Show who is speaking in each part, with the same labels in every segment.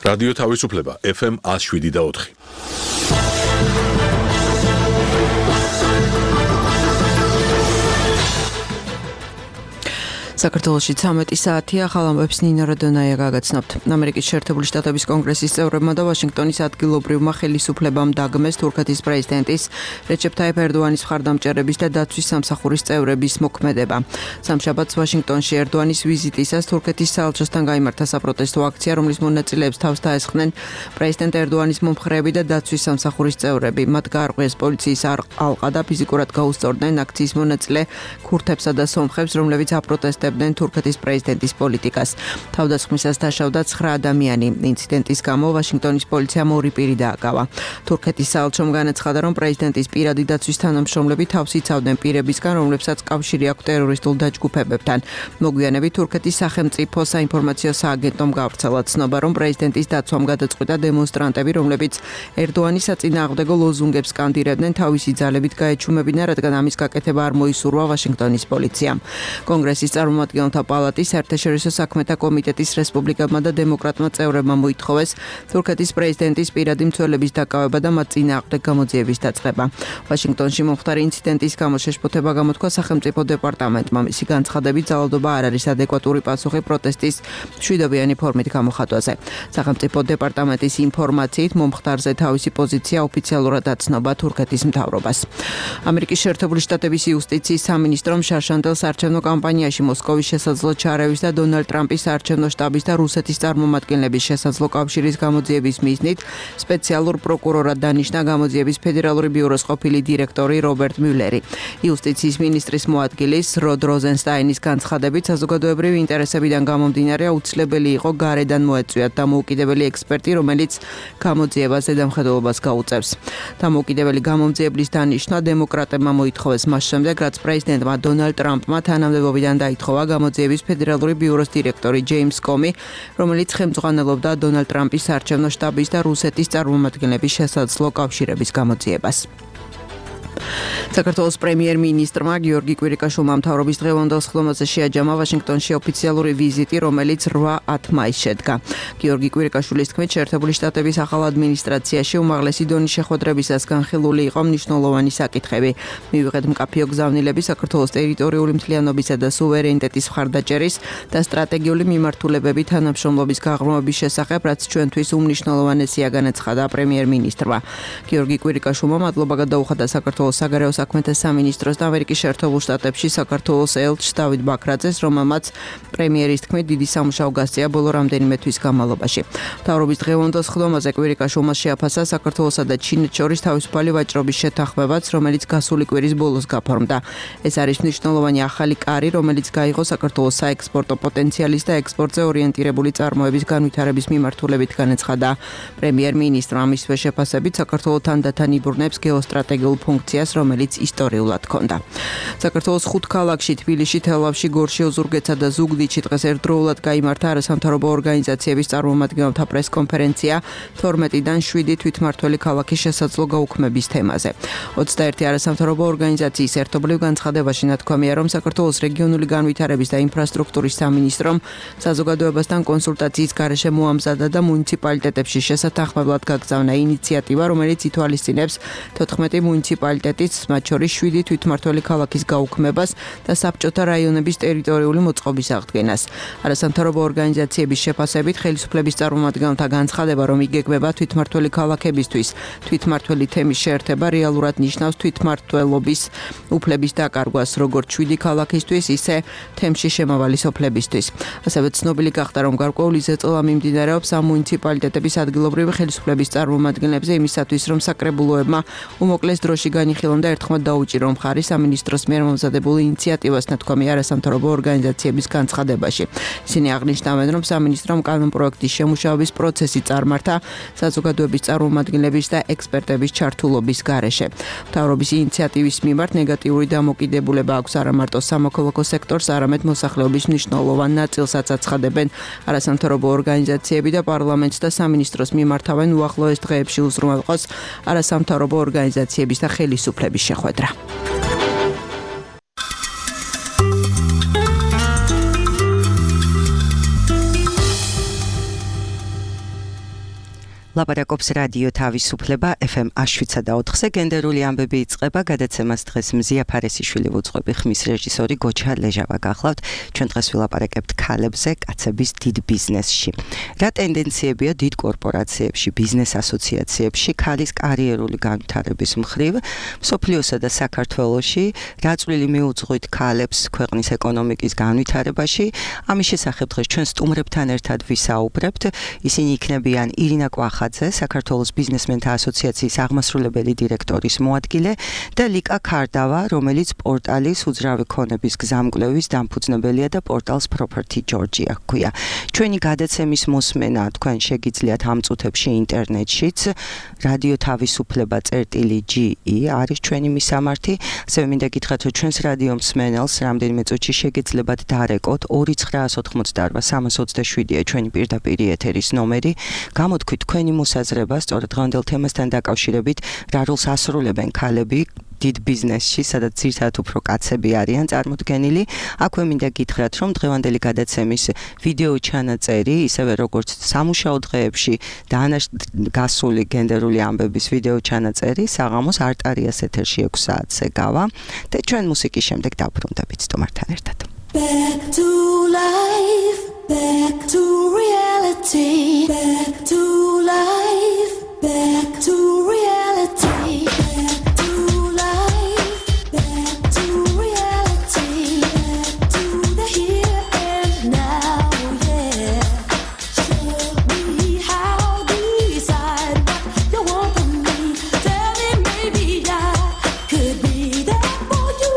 Speaker 1: რადიო თავისუფლება FM 107.4.
Speaker 2: საქართველოში 13 საათია, ახალ ამბებს ნინო როდონაია გაგაცნობთ. ამერიკის შეერთებული შტატების კონგრესის წევრებმა და ვაშინგტონის ადგილობრივმა ხელისუფლებამ დაგმეს თურქეთის პრეზიდენტის რეჩეპ ტაიპ ერდოანის მხარდამჭერების და დაცვის სამსახურის წევრების მოქმედება. სამშაბათს ვაშინგტონში ერდოანის ვიზიტისას თურქეთის საელჩოსთან გაიმართა საპროტესტო აქცია, რომლის მონაწილეებს თავს დაესხნენ პრეზიდენტ ერდოანის მომხრეები და დაცვის სამსახურის წევრები. მათ გაარღვიეს პოლიციის ალყა და ფიზიკურად გაუსწორდნენ აქციის მონაწილე ქურთებსა და სომხებს, რომლებიც აპროტესტებდნენ თურქეთის პრეზიდენტის პოლიტიკას. თავდასხმისას დაშავდა 9 ადამიანი. ინციდენტის გამო ვაშინგტონის პოლიციამ 2 პირი დააკავა. თურქეთის საელჩომ განაცხადა, რომ პრეზიდენტის პირადი დაცვის თანამშრომლები თავს იცავდნენ პირებისგან, რომლებსაც კავშირი აქვს ტერორისტულ დაჯგუფებებთან. მოგვიანებით თურქეთის სახელმწიფო საინფორმაციო სააგენტომ გავრცელა ცნობა, რომ პრეზიდენტის დაცვამ გადაწყვიტა დემონსტრანტები, რომლებიც ერდოანის საწინააღმდეგო ლოზუნგებს სკანდირებდნენ, თავისი ძალებით გაეჩუმებინა, რადგან ამის გაკეთება არ მოისურვა ვაშინგტონის პოლიციამ. კონგრესის წარმომადგენელთა პალატის საერთაშორისო საქმეთა კომიტეტის რესპუბლიკებმა და დემოკრატმა წევრებმა მოითხოვეს თურქეთის პრეზიდენტის პირადი მცველების დაკავება და მათ წინააღმდეგ გამოძიების დაწყება. ვაშინგტონში მომხდარი ინციდენტის გამო შეშფოთება გამოთქვა სახელმწიფო დეპარტამენტმა. მისი განცხადებით ძალადობა არ არის ადეკვატური პასუხი პროტესტის მშვიდობიანი ფორმით გამოხატვაზე. სახელმწიფო დეპარტამენტის ინფორმაციით მომხდარზე თავისი პოზიცია ოფიციალურად აცნობა თურქეთის მთავრობას. ამერიკის შეერთებული შტატების იუსტიციის სამინისტრომ შარშანდელ საარჩევნო კამპანიაში მოსკოვის შესაძლო ჩარევის და დონალდ ტრამპის საარჩევნო შტაბის და რუსეთის წარმომადგენლების შესაძლო კავშირის გამოძიების მიზნით სპეციალურ პროკურორად დანიშნა გამოძიების ფედერალური ბიუროს ყოფილი დირექტორი რობერტ მიულერი. იუსტიციის მინისტრის მოადგილის როდ როზენსტაინის განცხადებით საზოგადოებრივი ინტერესებიდან გამომდინარე აუცილებელი იყო გარედან მოეწვიათ დამოუკიდებელი ექსპერტი, რომელიც გამოძიებას ზედამხედველობას გაუწევს. დამოუკიდებელი გამომძიებლის დანიშვნა დემოკრატებმა მოითხოვეს მას შემდეგ, რაც პრეზიდენტმა დონალდ ტრამპმა თანამდებობიდან დაითხოვა გამოძიების ფედერალური ბიუროს დირექტორი ჯეიმს კომი, რომელიც ხელმძღვანელობდა დონალდ ტრამპის საარჩევნო შტაბის და რუსეთის წარმომადგენლების შესაძლო კავშირების გამოძიებას. საქართველოს პრემიერ-მინისტრმა გიორგი კვირიკაშვილმა მთავრობის დღევანდელ სხდომაზე შეაჯამა ვაშინგტონში ოფიციალური ვიზიტი, რომელიც 8-10 მაისს შედგა. გიორგი კვირიკაშვილის თქმით, შეერთებული შტატების ახალ ადმინისტრაციაში უმაღლესი დონის შეხვედრებისას განხილული იყო მნიშვნელოვანი საკითხები. მივიღეთ მკაფიო გზავნილები საქართველოს ტერიტორიული მთლიანობისა და სუვერენიტეტის მხარდაჭერის და სტრატეგიული მიმართულებები თანამშრომლობის გაღრმავების შესახებ, რაც ჩვენთვის უმნიშვნელოვანესია, განაცხადა პრემიერ-მინისტრმა. გიორგი კვირიკაშვილმა მადლობა გადაუხადა საქართველოს საგარეო საქმეთა სამინისტროს და ამერიკის შეერთებულ შტატებში საქართველოს ელჩს დავით ბაქრაძეს, რომელმაც პრემიერის თქმით დიდი სამუშაო გასწია ბოლო რამდენიმე თვის განმავლობაში. მთავრობის დღევანდელ სხდომაზე კვირიკაშვილმა შეაფასა საქართველოსა და ჩინეთს შორის თავისუფალი ვაჭრობის შეთანხმებაც, რომელიც გასული კვირის ბოლოს გაფორმდა. ეს არის მნიშვნელოვანი ახალი კარი, რომელიც გაიღო საქართველოს საექსპორტო პოტენციალის და ექსპორტზე ორიენტირებული წარმოების განვითარების მიმართულებით, განაცხადა პრემიერ-მინისტრმა. მისვე შეფასებით საქართველოს თანდათან იბრძნებს გეოსტრატეგიულ ფუნქციას, რომელიც ისტორიულად ჰქონდა. საქართველოს 5 ქალაქში, თბილისში, თელავში, გორში, ოზურგეთსა და ზუგდიდში დღეს ერთდროულად გაიმართა არასამთავრობო ორგანიზაციების წარმომადგენელთა პრესკონფერენცია 12-დან 7 თვითმმართველი ქალაქის შესაძლო გაუქმების თემაზე. 21 არასამთავრობო ორგანიზაციის ერთობლივ განცხადებაში ნათქვამია, რომ საქართველოს რეგიონული განვითარების და ინფრასტრუქტურის სამინისტრომ საზოგადოებასთან კონსულტაციის გარეშე მოამზადა და მუნიციპალიტეტებში შესათანხმებლად გაგზავნა ინიციატივა, რომელიც ითვალისწინებს 14 მუნიციპალიტეტის, მათ შორის 7 თვითმმართველი ქალაქის გაუქმებას და საბჭოთა რაიონების ტერიტორიული მოწყობის აღდგენას. არასამთავრობო ორგანიზაციების შეფასებით ხელისუფლების წარმომადგენელთა განცხადება, რომ იგეგმება თვითმმართველი ქალაქებისთვის თვითმმართველი თემის შეერთება, რეალურად ნიშნავს თვითმმართველობის უფლების დაკარგვას, როგორც 7 ქალაქისთვის, ისე თემში შემავალი სოფლებისთვის. ასევე ცნობილი გახდა, რომ გარკვეული ზეწოლა მიმდინარეობს ამ მუნიციპალიტეტების ადგილობრივი ხელისუფლების წარმომადგენლებზე იმისათვის, რომ საკრებულოებმა უმოკლეს დროში განიხილონ და ერთხმად დაუჭირონ მხარი სამინისტროს მიერ მომზადებულ ინიციატივას, ნათქვამია არასამთავრობო ორგანიზაციების განცხადებაში. ისინი აღნიშნავენ, რომ სამინისტრომ კანონპროექტის შემუშავების პროცესი წარმართა საზოგადოების წარმომადგენლების და ექსპერტების ჩართულობის გარეშე. მთავრობის ინიციატივის მიმართ ნეგატიური დამოკიდებულება აქვს არა მარტო სამოქალაქო სექტორს, არამედ მოსახლეობის მნიშვნელოვან ნაწილსაც აცხადებენ არასამთავრობო ორგანიზაციები და პარლამენტს და სამინისტროს მიმართავენ უახლოეს დღეებში უზრუნველყოს არასამთავრობო ორგანიზაციების და ხელისუფლების შეხვედრა.
Speaker 3: ლაპარაკობს რადიო თავისუფლება FM 7.4-ზე გენდერული ამბები იწყება გადაცემას დღეს მზია ფარესიშვილი ვუძღვები ხმის რეჟისორი გოჩა ლეჟავა გახლავთ ჩვენ დღეს ვილაპარაკებთ ქალებზე კაცების დიდ ბიზნესში რა ტენდენციებია დიდ კორპორაციებში ბიზნეს ასოციაციებში ქალის კარიერული განვითარების მხრივ მსოფლიოსა და საქართველოში რა წვლილი მიუძღვით ქალებს ქვეყნის ეკონომიკის განვითარებაში ამის შესახებ დღეს ჩვენ სტუმრებთან ერთად ვისაუბრებთ ისინი იქნებიან ირინა საქართველოს ბიზნესმენთა ასოციაციის აღმასრულებელი დირექტორის მოადგილე და ლიკა ქარდავა, რომელიც პორტალის უძრავი ქონების გზამკვლევის დამფუძნებელია და პორტალს Property Georgia ჰქვია. ჩვენი გადაცემის მოსმენა თქვენ შეგიძლიათ ამ წუთებში ინტერნეტშიც რადიო თავისუფლება.ge არის ჩვენი მისამართი. ასევე მინდა გითხრათ, რომ ჩვენს რადიო მსმენელს რამდენიმე წუთში შეგიძლიათ დარეკოთ 2988-327-ია ჩვენი პირდაპირი ეთერის ნომერი. გამოთქვით თქვენი მოსაზრება სწორედ დღევანდელ თემასთან დაკავშირებით რა როლს ასრულებენ ქალები დიდ ბიზნესში, სადაც ძირითადად უფრო კაცები არიან წარმოდგენილი. აქვე მინდა გითხრათ, რომ დღევანდელი გადაცემის ვიდეო ჩანაწერი, ისევე როგორც სამუშაო დღეებში გასული გენდერული ამბების ვიდეო ჩანაწერი, საღამოს არტარიას ეთერში 6 საათზე გავა და ჩვენ მუსიკის შემდეგ დავბრუნდებით სტუმართან ერთად.
Speaker 4: Back to life, back to reality, back to life, back to reality, back to life, back to reality, back to the here and now, yeah. Show me how to decide what you want from me. Tell me maybe I could be there for you.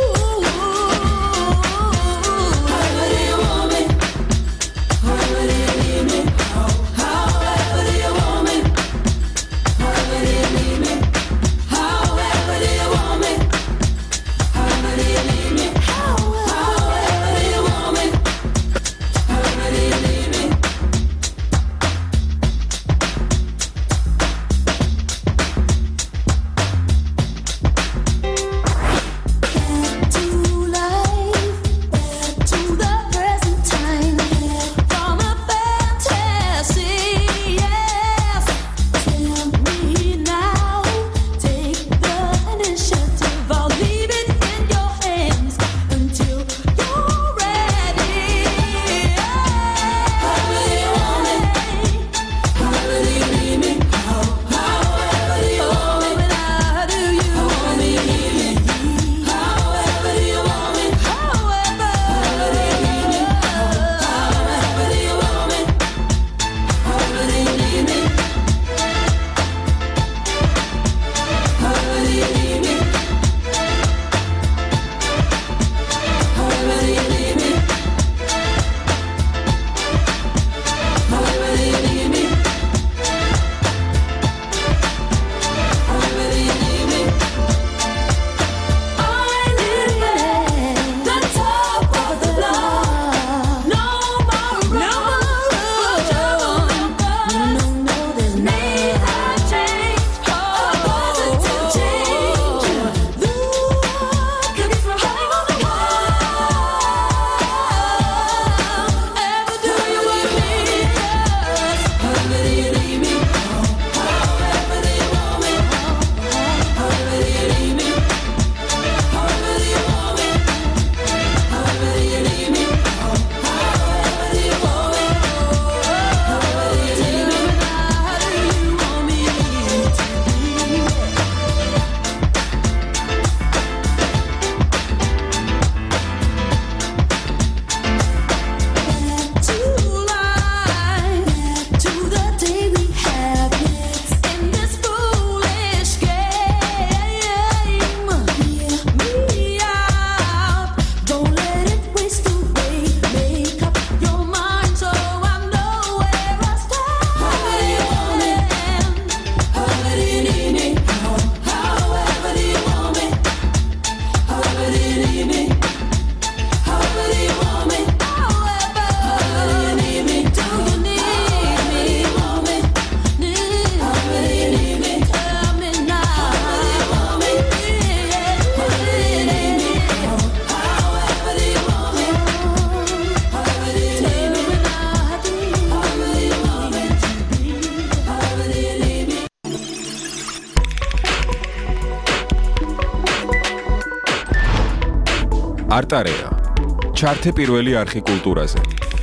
Speaker 5: არტარეა. ჩართე პირველი არხი კულტურაზე.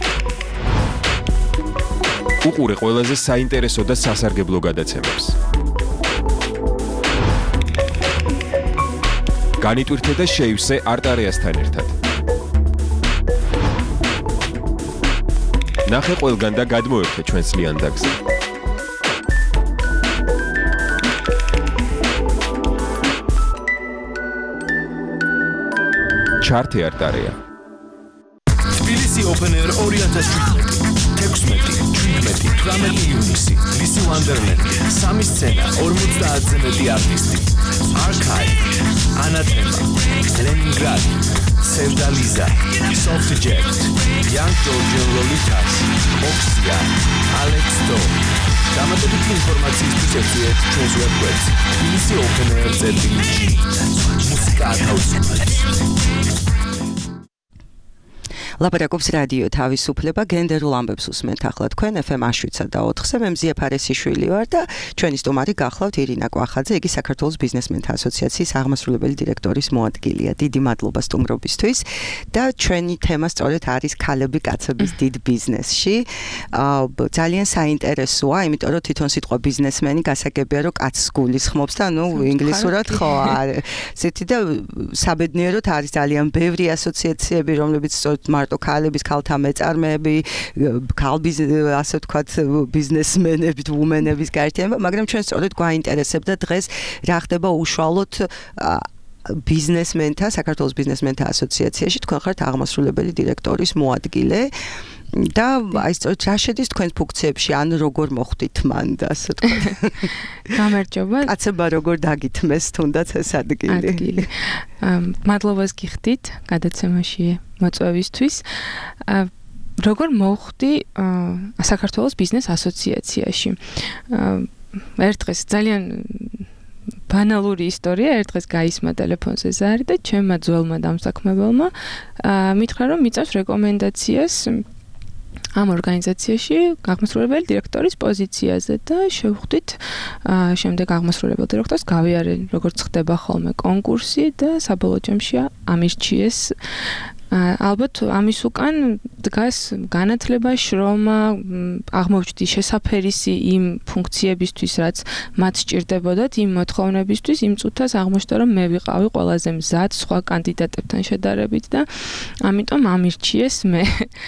Speaker 5: უყურე ყველაზე საინტერესო და სასარგებლო გადაცემებს. განიტვირთე და შეივსე არტარეასთან ერთად. ნახე ყველგან და გადმოერთე ჩვენს ლიანდაგზე. ჩართე არტარეა.
Speaker 6: თბილისი Open Air 2017. 16-17 ივნისი ლისი ვანდერლენდი 3 სცენა 50-ზე მეტი არტისტი Archive Anathema Leningrad Sevdaliza Soft Jet Young Georgian Lolitas Oxia Alex Do დამატებითი ინფორმაციისთვის ეწვიეთ ჩვენს ვებგვერდს tbilisi.openair.gr მუსიკა ათავისუფლებს
Speaker 3: ლაპარაკობს რადიო თავისუფლება გენდერულ ამბებს უსმენთ ახლა თქვენ FM 7/4-ზე მე მზია ფარესიშვილი ვარ და ჩვენი სტუმარი გახლავთ ირინა კვახაძე იგი საქართველოს ბიზნესმენთა ასოციაციის აღმასრულებელი დირექტორის მოადგილეა დიდი მადლობა სტუმრობისთვის და ჩვენი თემა სწორედ არის ქალები კაცების დიდ ბიზნესში ძალიან საინტერესოა იმიტომ რომ თვითონ სიტყვა ბიზნესმენი გასაგებია რომ კაცს გულისხმობს და ნუ ინგლისურად ხო ზეთი და საბედნიეროდ არის ძალიან ბევრი ასოციაციები რომლებიც სწორედ ქალების ქალთა მეწარმეები, ასე ვთქვათ, ბიზნესმენები, ვუმენების გაერთიანება, მაგრამ ჩვენ სწორედ გვაინტერესებდა დღეს რა ხდება უშუალოდ ბიზნესმენთა, საქართველოს ბიზნესმენთა ასოციაციაში, თქვენ ხართ აღმასრულებელი დირექტორის მოადგილე და აი სწორედ რა შედის თქვენს ფუნქციებში, ან როგორ მოხვდით მან და ასე ვთქვათ.
Speaker 7: გამარჯობა.
Speaker 3: კაცება როგორ დაგითმეს თუნდაც ეს ადგილი.
Speaker 7: მადლობას გიხდით გადაცემაში მოწვევისთვის. როგორ მოვხვდი საქართველოს ბიზნეს ასოციაციაში. ერთ დღეს ძალიან ბანალური ისტორია, ერთ დღეს გაისმა ტელეფონზე ზარი და ჩემმა ძველმა დამსაქმებელმა მითხრა რომ მიწევს რეკომენდაციას ამ ორგანიზაციაში აღმასრულებელი დირექტორის პოზიციაზე და შევხვდით შემდეგ აღმასრულებელ დირექტორს გავიარე როგორც ხდება ხოლმე კონკურსი და საბოლოო ჯამში ამირჩიეს ალბათ ამის უკან დგას განათლება, შრომა, აღმოჩნდი შესაფერისი იმ ფუნქციებისთვის, რაც მათ სჭირდებოდათ, იმ მოთხოვნებისთვის, იმ წუთას აღმოჩნდა, რომ მე ვიყავი ყველაზე მზად სხვა კანდიდატებთან შედარებით და ამიტომ ამირჩიეს მე.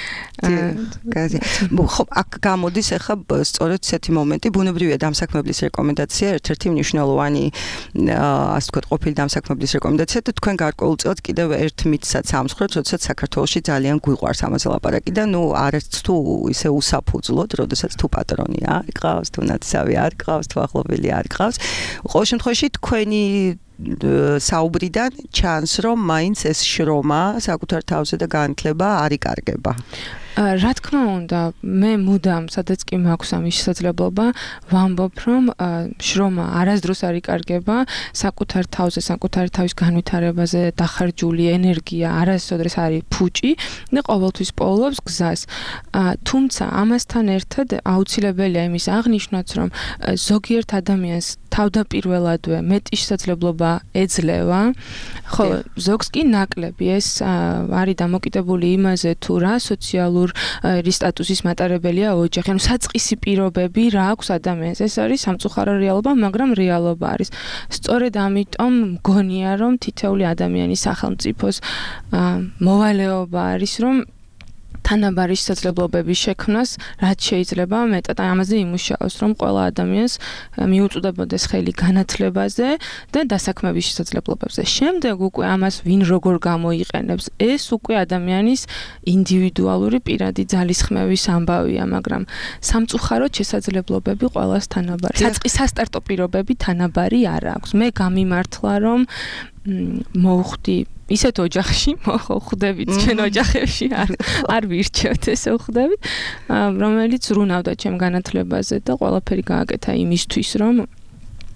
Speaker 3: ხო, აქ გამოდის ახლა სწორედ ესეთი მომენტი, ბუნებრივია დამსაქმებლის რეკომენდაცია, ერთ-ერთი მნიშვნელოვანი, ასე ვთქვათ, ყოფილი დამსაქმებლის რეკომენდაცია და თქვენ გარკვეულწილად კიდევ ერთ მითსაც ამსხრობთ, როდესაც საქართველოში ძალიან გვიყვარს ამაზე ლაპარაკი და ნუ არც თუ ისე უსაფუძვლოდ, როდესაც თუ პატრონი არ გყავს, თუ ნათესავი არ გყავს, თუ ახლობელი არ გყავს. ყოველ შემთხვევაში თქვენი საუბრიდან ჩანს, რომ მაინც ეს შრომა საკუთარ თავზე და განათლება არ იკარგება.
Speaker 7: რა თქმა უნდა, მე მუდამ, სადაც კი მაქვს ამის შესაძლებლობა, ვამბობ, რომ შრომა არასდროს არ იკარგება, საკუთარ თავზე, საკუთარი თავის განვითარებაზე დახარჯული ენერგია არასოდეს არის ფუჭი და ყოველთვის პოულობს გზას. თუმცა ამასთან ერთად აუცილებელია იმის აღნიშვნაც, რომ ზოგიერთ ადამიანს თავდაპირველადვე მეტი შესაძლებლობა ეძლევა, ხოლო ზოგს კი ნაკლები. ეს არის დამოკიდებული იმაზე, თუ რა სოციალურ სტატუსის მატარებელია ოჯახი, ანუ საწყისი პირობები რა აქვს ადამიანს. ეს არის სამწუხარო რეალობა, მაგრამ რეალობა არის. სწორედ ამიტომ მგონია, რომ თითოეული ადამიანის სახელმწიფოს მოვალეობა არის, რომ თანაბარი შესაძლებლობების შექმნას, რაც შეიძლება მეტად ამაზე იმუშაოს, რომ ყველა ადამიანს მიუწვდებოდეს ხელი განათლებაზე და დასაქმების შესაძლებლობებზე. შემდეგ უკვე ამას ვინ როგორ გამოიყენებს, ეს უკვე ადამიანის ინდივიდუალური პირადი ძალისხმევის ამბავია, მაგრამ სამწუხაროდ შესაძლებლობები ყველას თანაბარი. სასტარტო პირობები თანაბარი არ აქვს. მე გამიმართლა, რომ მოვხვდი ისეთ ოჯახში მოხვდებით ჩვენ ოჯახებში არ ვირჩევთ ესე ვხვდებით რომელიც რუნავდა ჩემ განათლებაზე და ყველაფერი გააკეთა იმისთვის რომ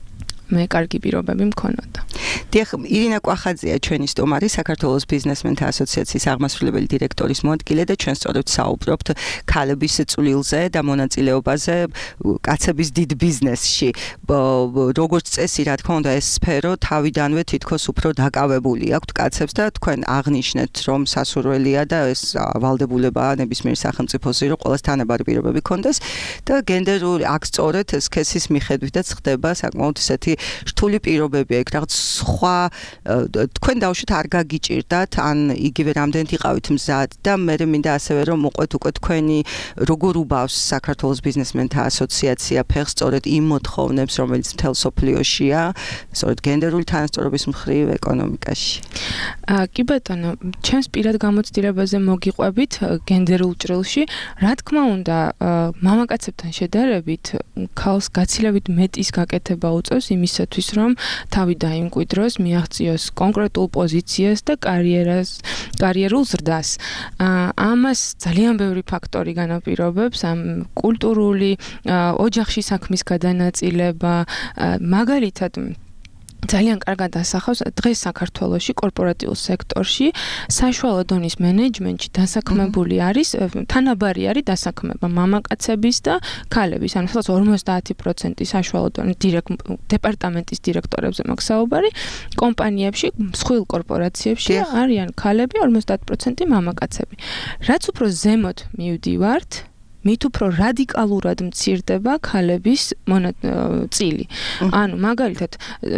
Speaker 7: მე კარგი პირობები მქონოდა.
Speaker 3: დიახ, ირინა კვახაძეა ჩვენი სტუმარი, საქართველოს ბიზნესმენთა ასოციაციის აღმასრულებელი დირექტორის მოადგილე და ჩვენ სწორედ საუბრობთ ქალების წვლილზე და მონაწილეობაზე კაცების დიდ ბიზნესში. როგორც წესი, რა თქმა უნდა, ეს სფერო თავიდანვე თითქოს უფრო დაკავებული აქვთ კაცებს და თქვენ აღნიშნეთ, რომ სასურველია და ეს ვალდებულებაა ნებისმიერ სახელმწიფოზე, რომ ყველას თანაბარი პირობები ქონდეს და გენდერული აქ სწორედ სქესის მიხედვითაც ხდება საკმაოდ ისეთი რთული პირობები აქვს, რაღაც სხვა თქვენ დავუშვით არ გაგიჭირდათ, ან იგივე რამდენით იყავით მზად და მე მინდა ასევე რომ მოყვეთ უკვე თქვენი როგორ უბავს საქართველოს ბიზნესმენთა ასოციაცია ფეხს სწორედ იმ მოთხოვნებს, რომელიც მთელ სოფლიოშია, სწორედ გენდერული თანასწორობის მხრივ ეკონომიკაში.
Speaker 7: კი ბატონო, ჩემს პირად გამოცდილებაზე მოგიყვებით გენდერულ ჭრილში, რა თქმა უნდა, მამაკაცებთან შედარებით ქალს გაცილებით მეტის გაკეთება უწევს იმისათვის, რომ თავი დაიმკვიდროს, მიაღწიოს კონკრეტულ პოზიციას და კარიერულ ზრდას. ამას ძალიან ბევრი ფაქტორი განაპირობებს, ამ კულტურული, ოჯახში საქმის გადანაწილება, მაგალითად ძალიან კარგად ასახავს დღეს საქართველოში კორპორატიულ სექტორში საშუალო დონის მენეჯმენტში დასაქმებული არის თანაბარი არის დასაქმება მამაკაცების და ქალების, ანუ სადაც 50% საშუალო დონის დეპარტამენტის დირექტორებზე მაქვს საუბარი, კომპანიებში, მსხვილ კორპორაციებში არიან ქალები, 50% მამაკაცები. რაც უფრო ზემოთ მივდივართ, მით უფრო რადიკალურად მცირდება ქალების წილი. ანუ მაგალითად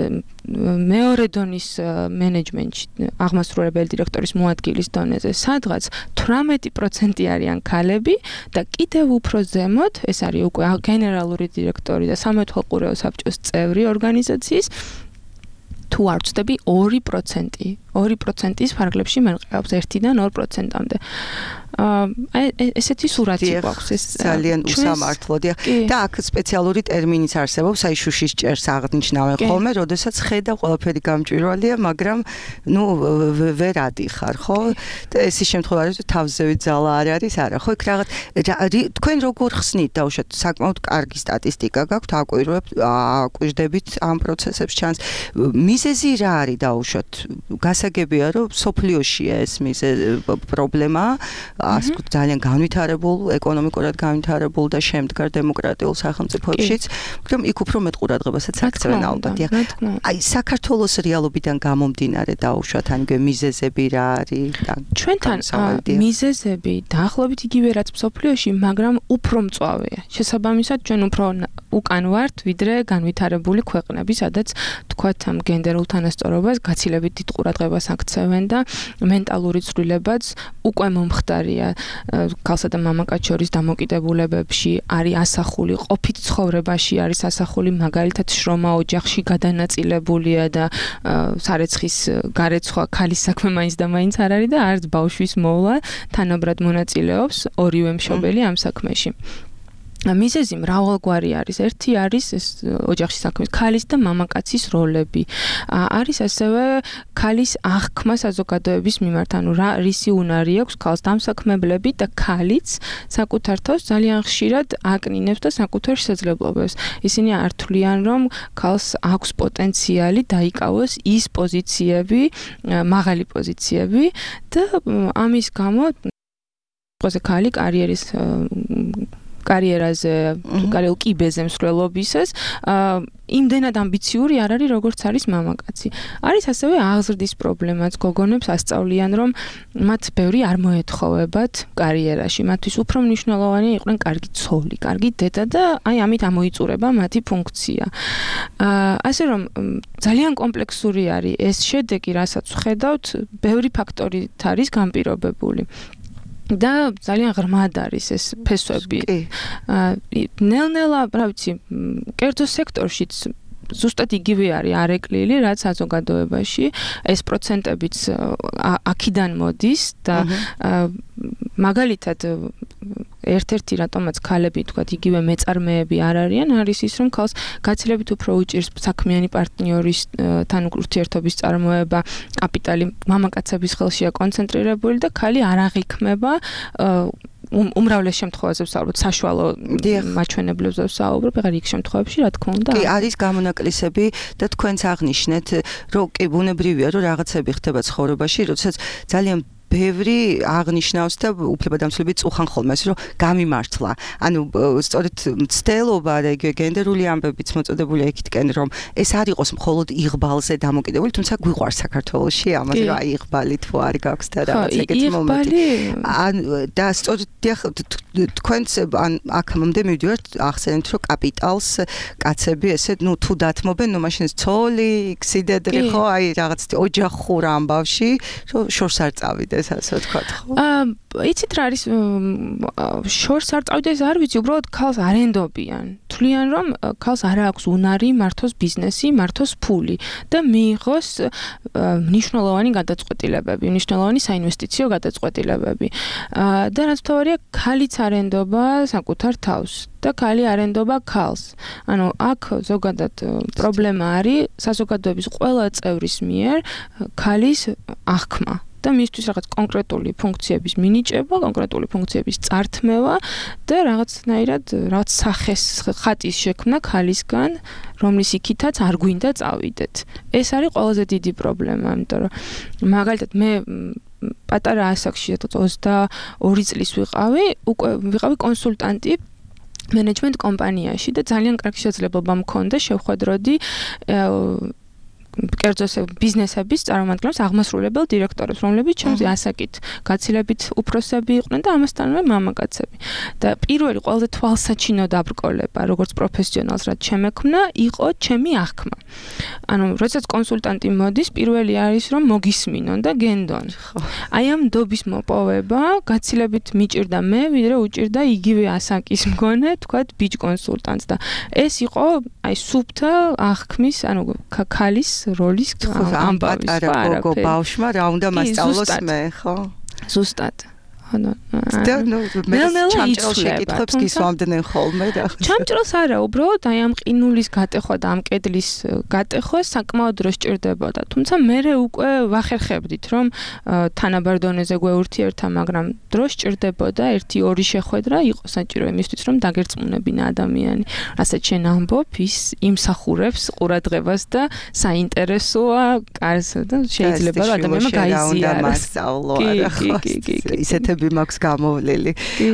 Speaker 7: მეორე დონის მენეჯმენტში აღმასრულებელი დირექტორის მოადგილის დონეზე სადღაც 18% არიან ქალები და კიდევ უფრო ზემოთ, ეს არის უკვე გენერალური დირექტორი და სამეთვალყურეო საბჭოს წევრი ორგანიზაციის, თუ არ ვწდები 2%. 2%-ის ფარგლებში მენყევს 1-დან 2%-მდე. ესეთი სურათი გვაქვს ეს
Speaker 3: ძალიან უსამართლოა და აქ სპეციალური ტერმინიც არსებობს, აი შუშის ჭერს აღნიშნავენ ხოლმე, როდესაც ხედავ ყველაფერი გამჭვირვალეა, მაგრამ ნუ ვერ ადიხარ, ხო? და ეს ის შემთხვევა არის, რომ თავზევით ძალა არ არის, არა, ხო? იქ რაღაც თქვენ როგორ ხსნით დაუშვათ, საკმაოდ კარგი სტატისტიკა გაქვთ, აკვირდებით ამ პროცესებს ჩანს. მიზეზი რა არის დაუშვათ? გასაგებია, რომ სოფლიოშია ეს პრობლემა, ასე ვთქვათ, ძალიან განვითარებულ, ეკონომიკურად განვითარებულ და შემდგარ დემოკრატიულ სახელმწიფოებშიც, მაგრამ იქ უფრო მეტ ყურადღებასაც აქცევენ ალბათ. აი, საქართველოს რეალობიდან გამომდინარე დაუშვათ, ანუ მიზეზები რა არის?
Speaker 7: ჩვენთან მიზეზები დაახლოებით იგივე რაც სოფლიოში, მაგრამ უფრო მწვავეა. შესაბამისად, ჩვენ უფრო უკან ვართ, ვიდრე განვითარებული ქვეყნები, სადაც თქვათ ამ გენდერულ თანასწორობას გაცილებით დიდ ყურადღებას აქცევენ და მენტალური ცვლილებაც უკვე მომხდარია ქალსა და მამაკაც შორის დამოკიდებულებებში არის ასახული, ყოფით ცხოვრებაში არის ასახული, მაგალითად შრომა ოჯახში გადანაწილებულია და სარეცხის გარეცხვა ქალის საქმე მაინც და მაინც არ არის და არც ბავშვის მოვლა თანაბრად მონაწილეობს ორივე მშობელი ამ საქმეში. მიზეზი მრავალგვარი არის. ერთი არის ეს ოჯახში საქმის ქალის და მამაკაცის როლები. არის ასევე ქალის აღქმა საზოგადოების მიმართ, ანუ რისი უნარი აქვს ქალს დამსაქმებლები და ქალიც საკუთარ თავს ძალიან ხშირად აკნინებს და საკუთარ შესაძლებლობებს. ისინი არ თვლიან, რომ ქალს აქვს პოტენციალი დაიკავოს ის პოზიციები, მაღალი პოზიციები და ამის გამო ყველაზე ქალი კარიერაზე, კარიერულ კიბეზე მსვლელობისას იმდენად ამბიციური არ არის, როგორც არის მამაკაცი. არის ასევე აღზრდის პრობლემაც, გოგონებს ასწავლიან, რომ მათ ბევრი არ მოეთხოვებათ კარიერაში. მათთვის უფრო მნიშვნელოვანი იყვნენ კარგი ცოლი, კარგი დედა და აი ამით ამოიწურება მათი ფუნქცია. ასე რომ ძალიან კომპლექსური არის ეს შედეგი, რასაც ვხედავთ, ბევრი ფაქტორით არის განპირობებული. და ძალიან ღრმად არის ეს ფესვები. ნელ-ნელა, რა ვიცი, კერძო სექტორშიც ზუსტად იგივე არისარეკლილი, რაც საზოგადოებაში, ეს პროცენტებიც აქედან მოდის და მაგალითად ერთ-ერთი რატომაც ქალები თქვათ იგივე მეწარმეები არ არიან, არის ის, რომ ქალს გაცილებით უფრო უჭირს საქმიანი პარტნიორის თან ურთიერთობის წარმოება, კაპიტალი მამაკაცების ხელშია კონცენტრირებული და ქალი არ აღიქმება უმრავლეს შემთხვევაში ვსაუბრობ, საშუალო მაჩვენებლებზე ვსაუბრობ, ეხლა იქ შემთხვევებში რა თქმა უნდა.
Speaker 3: კი, არის გამონაკლისები და თქვენც აღნიშნეთ, რომ კი ბუნებრივია, რომ რაღაცები ხდება ცხოვრებაში, როდესაც ძალიან ბევრი აღნიშნავს და უფლებადამცველები წუხან ხოლმე, რომ გამიმართლა. ანუ სწორედ მცდელობა და იგივე გენდერული ამბებიც მოწოდებულია იქითკენ, რომ ეს არ იყოს მხოლოდ იღბალზე დამოკიდებული, თუმცა გვიყვარს საქართველოში ამაზე, რომ აი იღბალი თუ არ გაქვს და რაღაც ეგეთი მომენტი. და სწორედ თქვენც ან აქამდე მივიდივართ ახსენეთ, რომ კაპიტალს კაცები ესე თუ დათმობენ, მაშინ ცოლი, ქსიდედრი ხო, აი რაღაც ოჯახურ ამბავში, რომ შორს არ წავიდეს. ასე ვთქვათ ხო?
Speaker 7: იცით რა არის შორს არ წავიდეს არ ვიცი, უბრალოდ ქალს არენდობიან. თვლიან რომ ქალს არ აქვს უნარი მართოს ბიზნესი, მართოს ფული და მიიღოს მნიშვნელოვანი გადაწყვეტილებები, მნიშვნელოვანი საინვესტიციო გადაწყვეტილებები. და რაც თავარია, ქალიც არენდობა საკუთარ თავს და ქალი არენდობა ქალს. ანუ აქ ზოგადად პრობლემა არის საზოგადოების ყველა წევრის მიერ ქალის აღქმა. და მისთვის რაღაც კონკრეტული ფუნქციების მინიჭება, კონკრეტული ფუნქციების წართმევა და რაღაცნაირად რაღაც სახეს ხატის შექმნა ქალისგან, რომლის იქითაც არ გვინდა წავიდეთ. ეს არის ყველაზე დიდი პრობლემა, იმიტომ რომ მაგალითად მე პატარა ასაკში 22 წლის ვიყავი კონსულტანტი მენეჯმენტ კომპანიაში და ძალიან კარგი შესაძლებლობა მქონდა შევხვედროდი კერძო ბიზნესების წარმომადგენლებს, აღმასრულებელ დირექტორებს, რომლებიც ჩემზე ასაკით გაცილებით უფროსები იყვნენ და ამასთანავე მამაკაცები. და პირველი ყველაზე თვალსაჩინო დაბრკოლება, როგორც პროფესიონალს, რაც შემექმნა, იყო ჩემი აღქმა. ანუ, როდესაც კონსულტანტი მოდის, პირველი არის, რომ მოგისმინონ და გენდონ. აი ამ დობის მოპოვება გაცილებით მიჭირდა მე, ვიდრე უჭირდა იგივე ასაკის მგონე, თქვათ, ბიჭ კონსულტანტს და ეს იყო აი სუფთა აღქმის, ანუ ქალის როლის ამბავის
Speaker 3: პატარა გოგო ბავშმა რა უნდა მასწავლოს მე, ხო?
Speaker 7: ზუსტად. ანუ
Speaker 3: ჩამჭრელს შეკითხვებს გისვამდნენ ხოლმე და
Speaker 7: ჩამჭრელს არა, უბრალოდ აი ამ ყინულის გატეხვა და ამ კედლის გატეხვა საკმაოდ დრო სჭირდებოდა. თუმცა მე უკვე ვახერხებდით, რომ თანაბარ დონეზე გვეურთიერთა, მაგრამ დრო სჭირდებოდა 1-2 შეხვედრა იყო საჭირო იმისთვის, რომ დაგერწმუნებინა ადამიანი, რასაც შენ ამბობ, ის იმსახურებს ყურადღებას და საინტერესოა კარს და შეიძლება რომ ადამიანმა გაიზიაროს. ისეთები მაქვს გამოვლილი.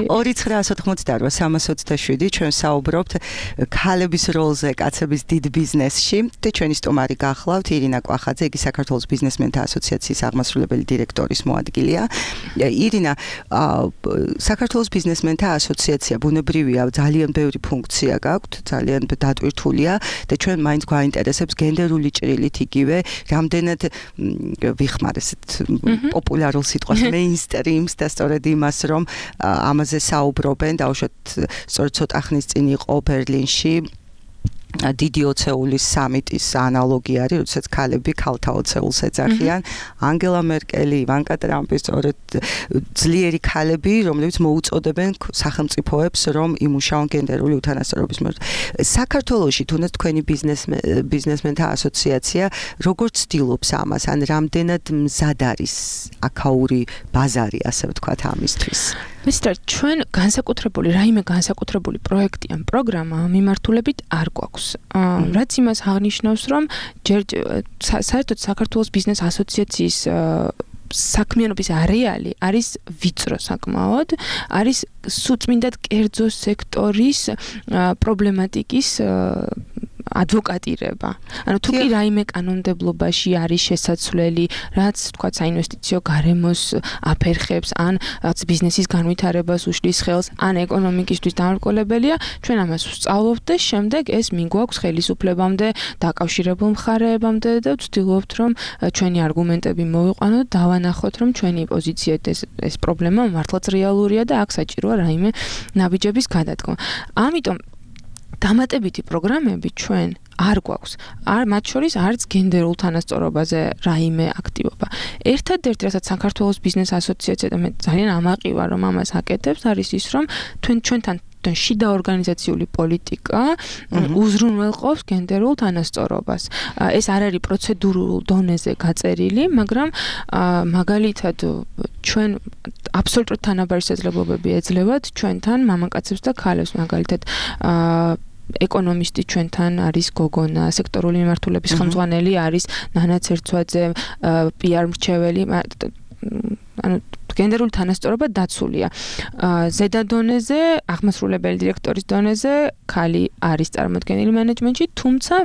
Speaker 7: 2-988-327 ჩვენ საუბრობთ ქალების როლზე კაცების დიდ ბიზნესში და ჩვენი სტუმარი გახლავთ ირინა კვახაძე, იგი საქართველოს ბიზნესმენთა ასოციაციის აღმასრულებელი დირექტორის მოადგილეა. ირინა, საქართველოს ბიზნესმენთა ასოციაცია ბუნებრივია, ძალიან ბევრი ფუნქცია გაქვთ, ძალიან დატვირთულია და ჩვენ მაინც გვაინტერესებს გენდერული ჭრილით იგივე, რამდენად ვიხმარეთ პოპულარულ სიტყვას მეინსტრიმს და სწორედ იმას, რომ ამაზე საუბრობენ, დაუშვათ სწორედ ცოტა ხნის წინ იყო ბერლინში დიდი ოცეულის სამიტის ანალოგი არის, როდესაც ქალები ქალთა ოცეულს ეძახიან. ანგელა მერკელი, ივანკა ტრამპი, სწორედ ძლიერი ქალები, რომლებიც მოუწოდებენ სახელმწიფოებს, რომ იმუშაონ გენდერული უთანასწორობის მიმართ. საქართველოში თუნდაც თქვენი ბიზნესმენთა ასოციაცია როგორ ცდილობს ამას, ან რამდენად მზად არის აქაური ბაზარი, ასე ვთქვათ, ამისთვის? მისთერ, ჩვენ რაიმე განსაკუთრებული პროექტი ან პროგრამა მიმართულებით არ გვაქვს. რაც იმას აღნიშნავს, რომ საერთოდ საქართველოს ბიზნეს ასოციაციის საქმიანობის არეალი არის ვიწრო საკმაოდ, არის სუწმინდად კერძო სექტორის პრობლემატიკის ადვოკატირება. ანუ თუ კი რაიმე კანონმდებლობაში არის შესაძლებელი, რაც თქვა საინვესტიციო გარემოს აფერხებს, ან რაც ბიზნესის განვითარებას უშლის ხელს, ან ეკონომიკისთვის დამრგოლებელია, ჩვენ ამას ვსწავლობთ და შემდეგ ეს მიგვაქვს ხელისუფლებამდე, დაკავშირებულ მხარეებამდე და ვცდილობთ, რომ ჩვენი არგუმენტები მოვიყვანოთ, დავანახოთ, რომ ჩვენი პოზიციით ეს პრობლემა მართლაც რეალურია და აქ საჭიროა რაიმე ნაბიჯების გადადგმა. ამიტომ დამატებითი პროგრამები ჩვენ არ გვაქვს. მათ შორის არც გენდერულ თანასწორობაზე რაიმე აქტივობა. ერთადერთი, რასაც საქართველოს ბიზნეს ასოციაცია და მე ძალიან ამაყი ვარ, რომ ამას აკეთებს, არის ის, რომ ჩვენთან შიდა ორგანიზაციული პოლიტიკა უზრუნველყოფს გენდერულ თანასწორობას. ეს არ არის პროცედურულ დონეზე გაწერილი, მაგრამ მაგალითად ჩვენ აბსოლუტურად თანაბარი შესაძლებლობები ეძლევათ ჩვენთან მამაკაცებს და ქალებს, მაგალითად ეკონომისტი ჩვენთან არის გოგონა, სექტორული მიმართულების ხელმძღვანელი არის ნანა ცერცვაძე, PR მრჩეველი, გენდერული თანასწორობა დაცულია. ზედა დონეზე, აღმასრულებელი დირექტორის დონეზე ქალი არის წარმოდგენილი მენეჯმენტში, თუმცა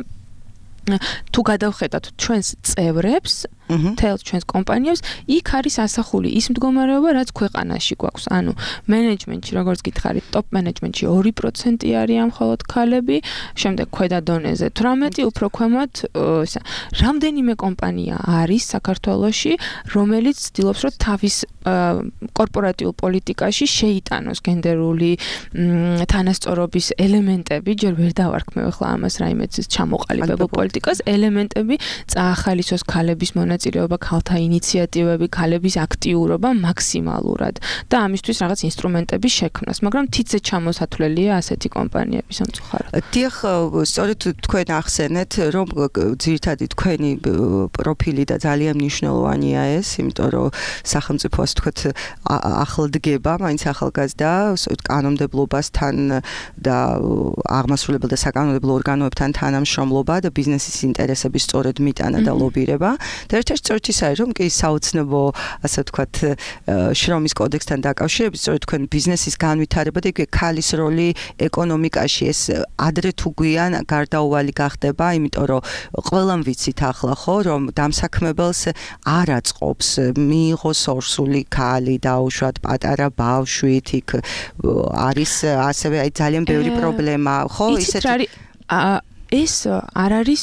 Speaker 7: თუ გადავხედათ ჩვენს წევრებს, თელს ჩვენს კომპანიებს, იქ არის ასახული ის მდგომარეობა, რაც ქვეყანაში გვაქვს. ანუ მენეჯმენტში, როგორც გითხარით, ტოპ მენეჯმენტში 2% არიან მხოლოდ ქალები, შემდეგ ქვედა დონეზე 18, უფრო ქვემოთ რამდენიმე კომპანია არის საქართველოში, რომელიც ცდილობს, რომ თავის კორპორატიულ პოლიტიკაში შეიტანოს გენდერული თანასწორობის ელემენტები, ჯერ ვერ დავარქმევ ახლა ამას რაიმეც ჩამოყალიბებულ პოლიტიკას, ელემენტები წაახალისოს ქალების მონაწილეობა, ქალთა ინიციატივები, ქალების აქტიურობა მაქსიმალურად და ამისთვის რაღაც ინსტრუმენტების შექმნას, მაგრამ თითზე ჩამოსათვლელია ასეთი კომპანიების სამწუხაროდ.
Speaker 3: დიახ, სწორედ თქვენ ახსენეთ, რომ ძირითადად თქვენი პროფილი და ძალიან მნიშვნელოვანია ეს, იმიტომ რომ სახელმწიფოს თქვათ ახლდგება, მაინც ახალგაზრდა კანონმდებლობასთან და აღმასრულებელ და საკანონმდებლო ორგანოებთან თანამშრომლობა და ბიზნესის ინტერესების სწორედ მიტანა და ლობირება. და ერთ-ერთი სწორედ ის არის, რომ კი საოცნებო, ასე ვთქვათ, შრომის კოდექსთან დაკავშირებით, სწორედ თქვენ ბიზნესის განვითარება და იგივე ქალის როლი ეკონომიკაში ეს ადრე თუ გვიან გარდაუვალი გახდება, იმიტომ რომ ყველამ ვიცით ახლა ხო, რომ დამსაქმებელს არ აწყობს მიიღოს ორსული ქალი დაუშვათ პატარა ბავშვით, იქ არის ასევე აი ძალიან ბევრი პრობლემა, ხო,
Speaker 7: ისეთი ეს არ არის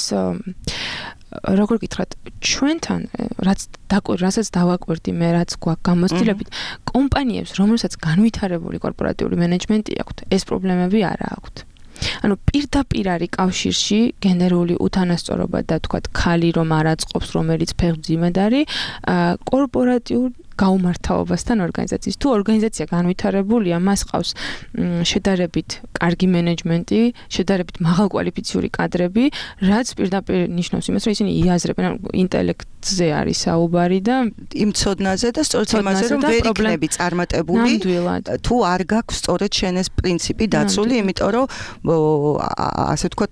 Speaker 7: როგორ გითხრათ, ჩვენთან რასაც დავაკვირდი მე, რაც გვაქვს გამოცდილებით, კომპანიებს, რომელსაც განვითარებული კორპორატიული მენეჯმენტი აქვთ, ეს პრობლემები არ აქვთ. ანუ პირდაპირ არის კავშირში გენდერული უთანასწორობა და თქვათ ქალი რომ არ აწყობს, რომელიც ფეხმძიმედ არის, კორპორატიულ გაუმართავობასთან ორგანიზაციის. თუ ორგანიზაცია განვითარებულია, მას ყავს შედარებით კარგი მენეჯმენტი, შედარებით მაღალკვალიფიციური კადრები, რაც პირდაპირ ნიშნავს იმას, რომ ისინი იაზრებენ, ინტელექტზე არის საუბარი და
Speaker 3: იმ ცოდნაზე და სწორედ იმაზე, რომ ვერ იქნები წარმატებული, თუ არ გაქვს სწორედ შენ ეს პრინციპი დაცული, იმიტომ რომ ასე ვთქვათ,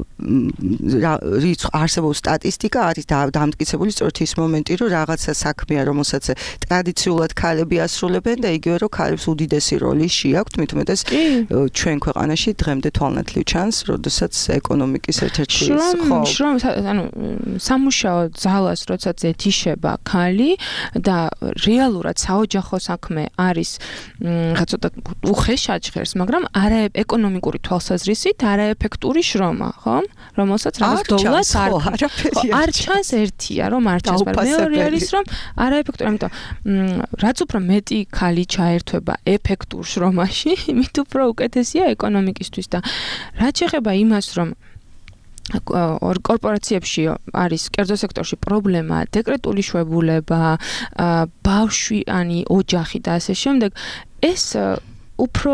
Speaker 3: არსებობს სტატისტიკა, არის დამტკიცებული სწორედ ის მომენტი, რომ რაღაცა საქმეა, რომელსაც ტრადიციულად ქალები ასრულებენ და იგივე რომ ქალებს უდიდესი როლი შეაქვთ, მით უმეტეს ჩვენ ქვეყანაში დღემდე თვალნათლივ ჩანს, როდესაც ეკონომიკის ერთ-ერთი
Speaker 7: ანუ სამუშაო ძალას როდესაც ეთიშება ქალი და რეალურად საოჯახო საქმე არის ცოტა უხეშაჭხერს, მაგრამ არა ეკონომიკური თვალსაზრისით არაეფექტური შრომა, ხო? რომელსაც რაღაც დოლას არ ჩანს ერთია, რომ არ ჩანს, მაგრამ მეორე არის რომ არაეფექტური, ამიტომ რაც უფრო მეტი ქალი ჩაერთვება ეფექტურ შრომაში, მით უფრო უკეთესია ეკონომიკისთვის და რაც შეეხება იმას, რომ კორპორაციებში არის კერძო სექტორში პრობლემა, დეკრეტული შვებულება, ბავშვიანი ოჯახი და ასე შემდეგ, ეს უფრო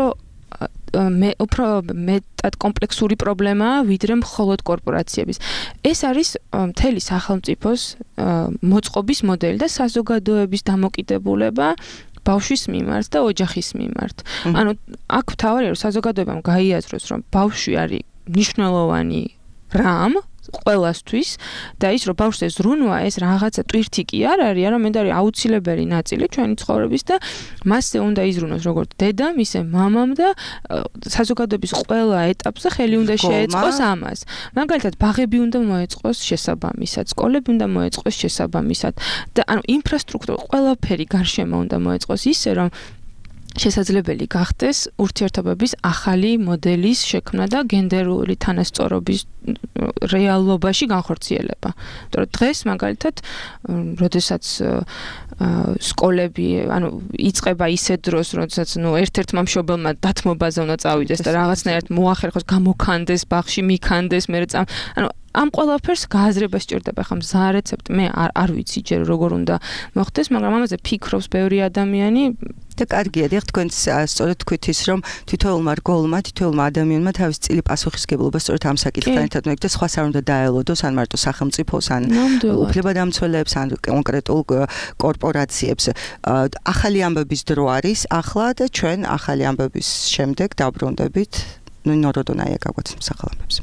Speaker 7: მეტად კომპლექსური პრობლემაა, ვიდრე მხოლოდ კორპორაციების. ეს არის მთელი სახელმწიფოს მოწყობის მოდელი და საზოგადოების დამოკიდებულება ბავშვის მიმართ და ოჯახის მიმართ. ანუ აქ მთავარია, რომ საზოგადოებამ გაიაზროს, რომ ბავშვი არის მნიშვნელოვანი რამ ყველასთვის და ის რომ ბავშვზე ზრუნვა ეს რაღაცა ტვირთი კი არ არის, არამედ არის აუცილებელი ნაწილი ჩვენი ცხოვრების და მასზე უნდა იზრუნოს როგორც დედამ, ისე მამამ და საზოგადოების ყველა ეტაპზე ხელი უნდა შეეწყოს ამას. მაგალითად, ბაღები უნდა მოეწყოს შესაბამისად, სკოლები უნდა მოეწყოს შესაბამისად და ანუ ინფრასტრუქტურა ყველაფერი გარშემო უნდა მოეწყოს ისე, რომ შესაძლებელი გახდეს ურთიერთობების ახალი მოდელის შექმნა და გენდერული თანასწორობის რეალობაში განხორციელება. იმიტომ რომ დღეს მაგალითად, როდესაც სკოლები, ანუ იწყება ისე დროს, როდესაც ერთ-ერთმა მშობელმა დათმობაზე უნდა წავიდეს და რაღაცნაირად მოახერხოს, გამოქანდეს ბაღში, მიქანდეს, მერე ანუ ამ ყველაფერს გააზრება სჭირდება. ხა მზა რეცეპტი მე არ ვიცი ჯერ როგორ უნდა მოხდეს, მაგრამ ამაზე ფიქრობს ბევრი ადამიანი
Speaker 3: და კარგია, დიახ, თქვენ სწორედ თქვით ის, რომ თითოეულმა რგოლმა, თითოეულმა ადამიანმა თავის წილი პასუხისგებლობა სწორედ ამ საკითხთან ერთად უნდა სხვას არ უნდა დაელოდოს, ან მარტო სახელმწიფოს, ან უფლებადამცველებს, ან კონკრეტულ კორპორაციებს. ახალი ამბების დრო არის ახლა და ჩვენ ახალი ამბების შემდეგ დავბრუნდებით ნოროდონაია გაგვაცნობს ახალ ამბებს.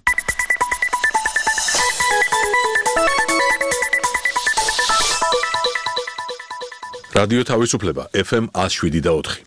Speaker 1: რადიო თავისუფლება FM 107.4.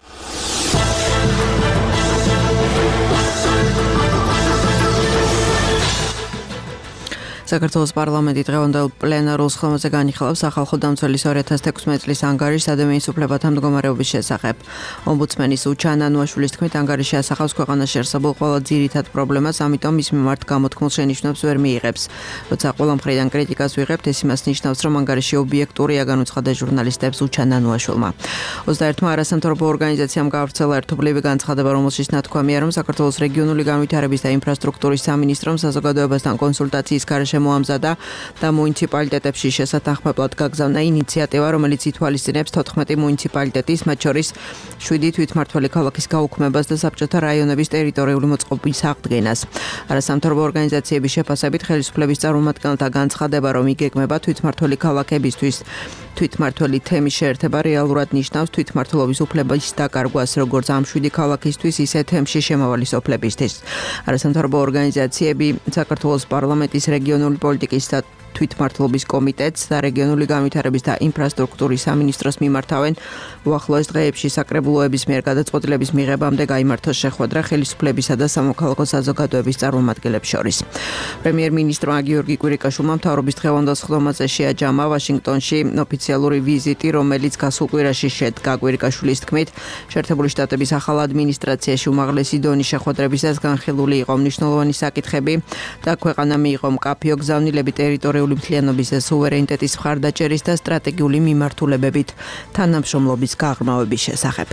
Speaker 2: საქართველოს პარლამენტი დღევანდელ პლენარულ სხდომაზე განიხილავს სახალხო დამცველის 2016 წლის ანგარიშს ადამიანის უფლებათა მდგომარეობის შესახებ. ომბუდსმენის უჩან ანუაშვილის თქმით, ანგარიში ასახავს ქვეყანაში არსებულ ყველა ძირითად პრობლემას, ამიტომ მის მიმართ გამოთქმულ შენიშვნებს ვერ მიიღებს. როცა ყველა მხრიდან კრიტიკას ვიღებთ, ეს იმას ნიშნავს, რომ ანგარიში ობიექტურია, განუცხადა ჟურნალისტებს უჩან ანუაშვილმა. 21-მა არასამთავრობო ორგანიზაციამ გაავრცელა ერთობლივი განცხადება, რომელშიც ნათქვამია, რომ საქართველოს რეგიონული განვითარების და ინფრასტრუქტურის სამინისტრომ საზოგადოებასთან კონსულტაციის გარეშე მოამზადა და მუნიციპალიტეტებში შესათანხმებლად გაგზავნა ინიციატივა, რომელიც ითვალისწინებს 14 მუნიციპალიტეტის, მათ შორის 7 თვითმმართველი ქალაქის გაუქმებას და საბჭოთა რაიონების ტერიტორიული მოწყობის აღდგენას. არასამთავრობო ორგანიზაციების შეფასებით ხელისუფლების წარმომადგენელთა განცხადება, რომ იგეგმება თვითმმართველი ქალაქებისთვის თვითმმართველი თემის შეერთება რეალურად ნიშნავს თვითმმართველობის უფლების დაკარგვას როგორც ამ 7 ქალაქისთვის, ისე თემში შემავალი სოფლებისთვის. არასამთავრობო ორგანიზაციები საქართველოს პარლამენტის რეგიონული პოლიტიკის და თვითმმართველობის კომიტეტს და რეგიონული განვითარების და ინფრასტრუქტურის სამინისტროს მიმართავენ უახლოეს დღეებში საკრებულოების მიერ გადაწყვეტილების მიღებამდე გაიმართოს შეხვედრა ხელისუფლებისა და სამოქალაქო საზოგადოების წარმომადგენლებს შორის. პრემიერ-მინისტრმა გიორგი კვირიკაშვილმა მთავრობის დღევანდელ სხდომაზე შეაჯამა ვაშინგტონში ოფიციალური ვიზიტი, რომელიც გასულ კვირაში შედგა. კვირიკაშვილის თქმით, შეერთებული შტატების ახალ ადმინისტრაციაში უმაღლესი დონის შეხვედრებისას განხილული იყო მნიშვნელოვანი საკითხები და ქვეყანა მიიღო მკაფიო გზავნილები ტერიტორიული მთლიანობის და სუვერენიტეტის მხარდაჭერის და სტრატეგიული მიმართულებებით თანამშრომლობის გაღრმავების შესახებ.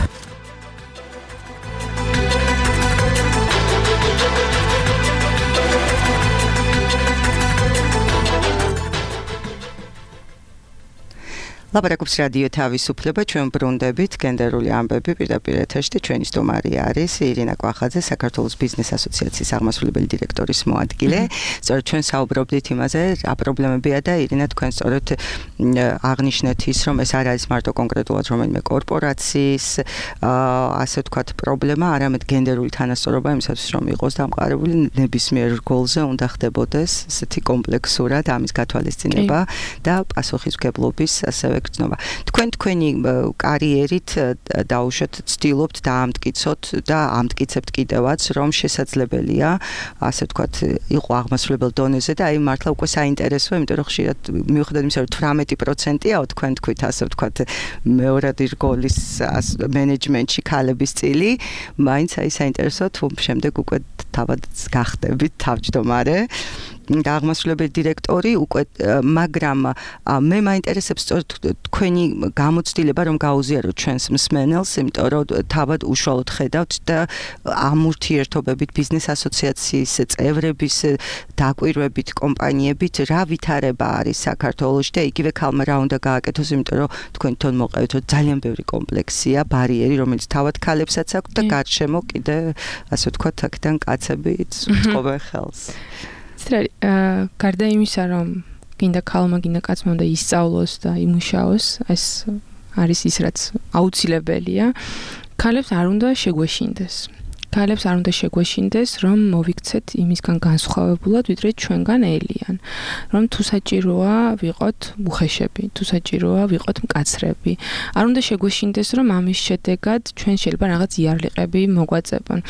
Speaker 3: ლაპარაკობს რადიო თავისუფლება, ჩვენ ბრუნდებით გენდერული ამბები პირდაპირ ეთერში და ჩვენი სტუმარი არის ირინა კვახაძე, საქართველოს ბიზნეს ასოციაციის აღმასრულებელი დირექტორის მოადგილე. სწორედ ჩვენ საუბრობდით იმაზე, რა პრობლემებია და ირინა თქვენ სწორედ აღნიშნეთ ის, რომ ეს არ არის მარტო კონკრეტულად რომელიმე კორპორაციის ასე ვთქვათ პრობლემა, არამედ გენდერული თანასწორობა იმისათვის რომ იყოს დამყარებული ნებისმიერ რგოლზე უნდა ხდებოდეს ესეთი კომპლექსურად ამის გათვალისწინება და პასუხისმგებლობის ასევე გრძნობა. თქვენი კარიერით დაუშვათ ცდილობთ და ამტკიცოთ და ამტკიცებთ კიდევაც, რომ შესაძლებელია, ასე ვთქვათ, იყო აღმასრულებელ დონეზე და აი მართლა უკვე საინტერესოა, იმიტომ რომ ხშირად მიუხედავად იმისა, რომ 18%-ია თქვენ თქვით, ასე ვთქვათ, მეორადი რგოლის მენეჯმენტში ქალების წილი, მაინც აი საინტერესოა, თუ შემდეგ უკვე თავად გახდებით თავმჯდომარე და აღმასრულებელი დირექტორი უკვე, მაგრამ მე მაინტერესებს სწორედ თქვენი გამოცდილება, რომ გაუზიაროთ ჩვენს მსმენელს, იმიტომ რომ თავად უშუალოდ ხედავთ და ამ ურთიერთობებით ბიზნეს ასოციაციის წევრების დაკვირვებით კომპანიებით რა ვითარება არის საქართველოში და იგივე ქალმა რა უნდა გააკეთოს, იმიტომ რომ თქვენ თვითონ მოყევით, რომ ძალიან ბევრი კომპლექსია, ბარიერი, რომელიც თავად ქალებსაც აქვს და გარშემო კიდე, ასე ვთქვათ, აქედან კაცები წყობენ ხელს.
Speaker 7: გარდა იმისა, რომ გინდა ქალმა, გინდა კაცმა უნდა ისწავლოს და იმუშაოს, ეს არის ის, რაც აუცილებელია. ქალებს არ უნდა შეგვეშინდეს. ქალებს არ უნდა შეგვეშინდეს, რომ მოვიქცეთ იმისგან განსხვავებულად, ვიდრე ჩვენგან ელიან. რომ თუ საჭიროა ვიყოთ უხეშები, თუ საჭიროა ვიყოთ მკაცრები. არ უნდა შეგვეშინდეს, რომ ამის შედეგად ჩვენ შეიძლება რაღაც იარლიყები მოგვაწებონ.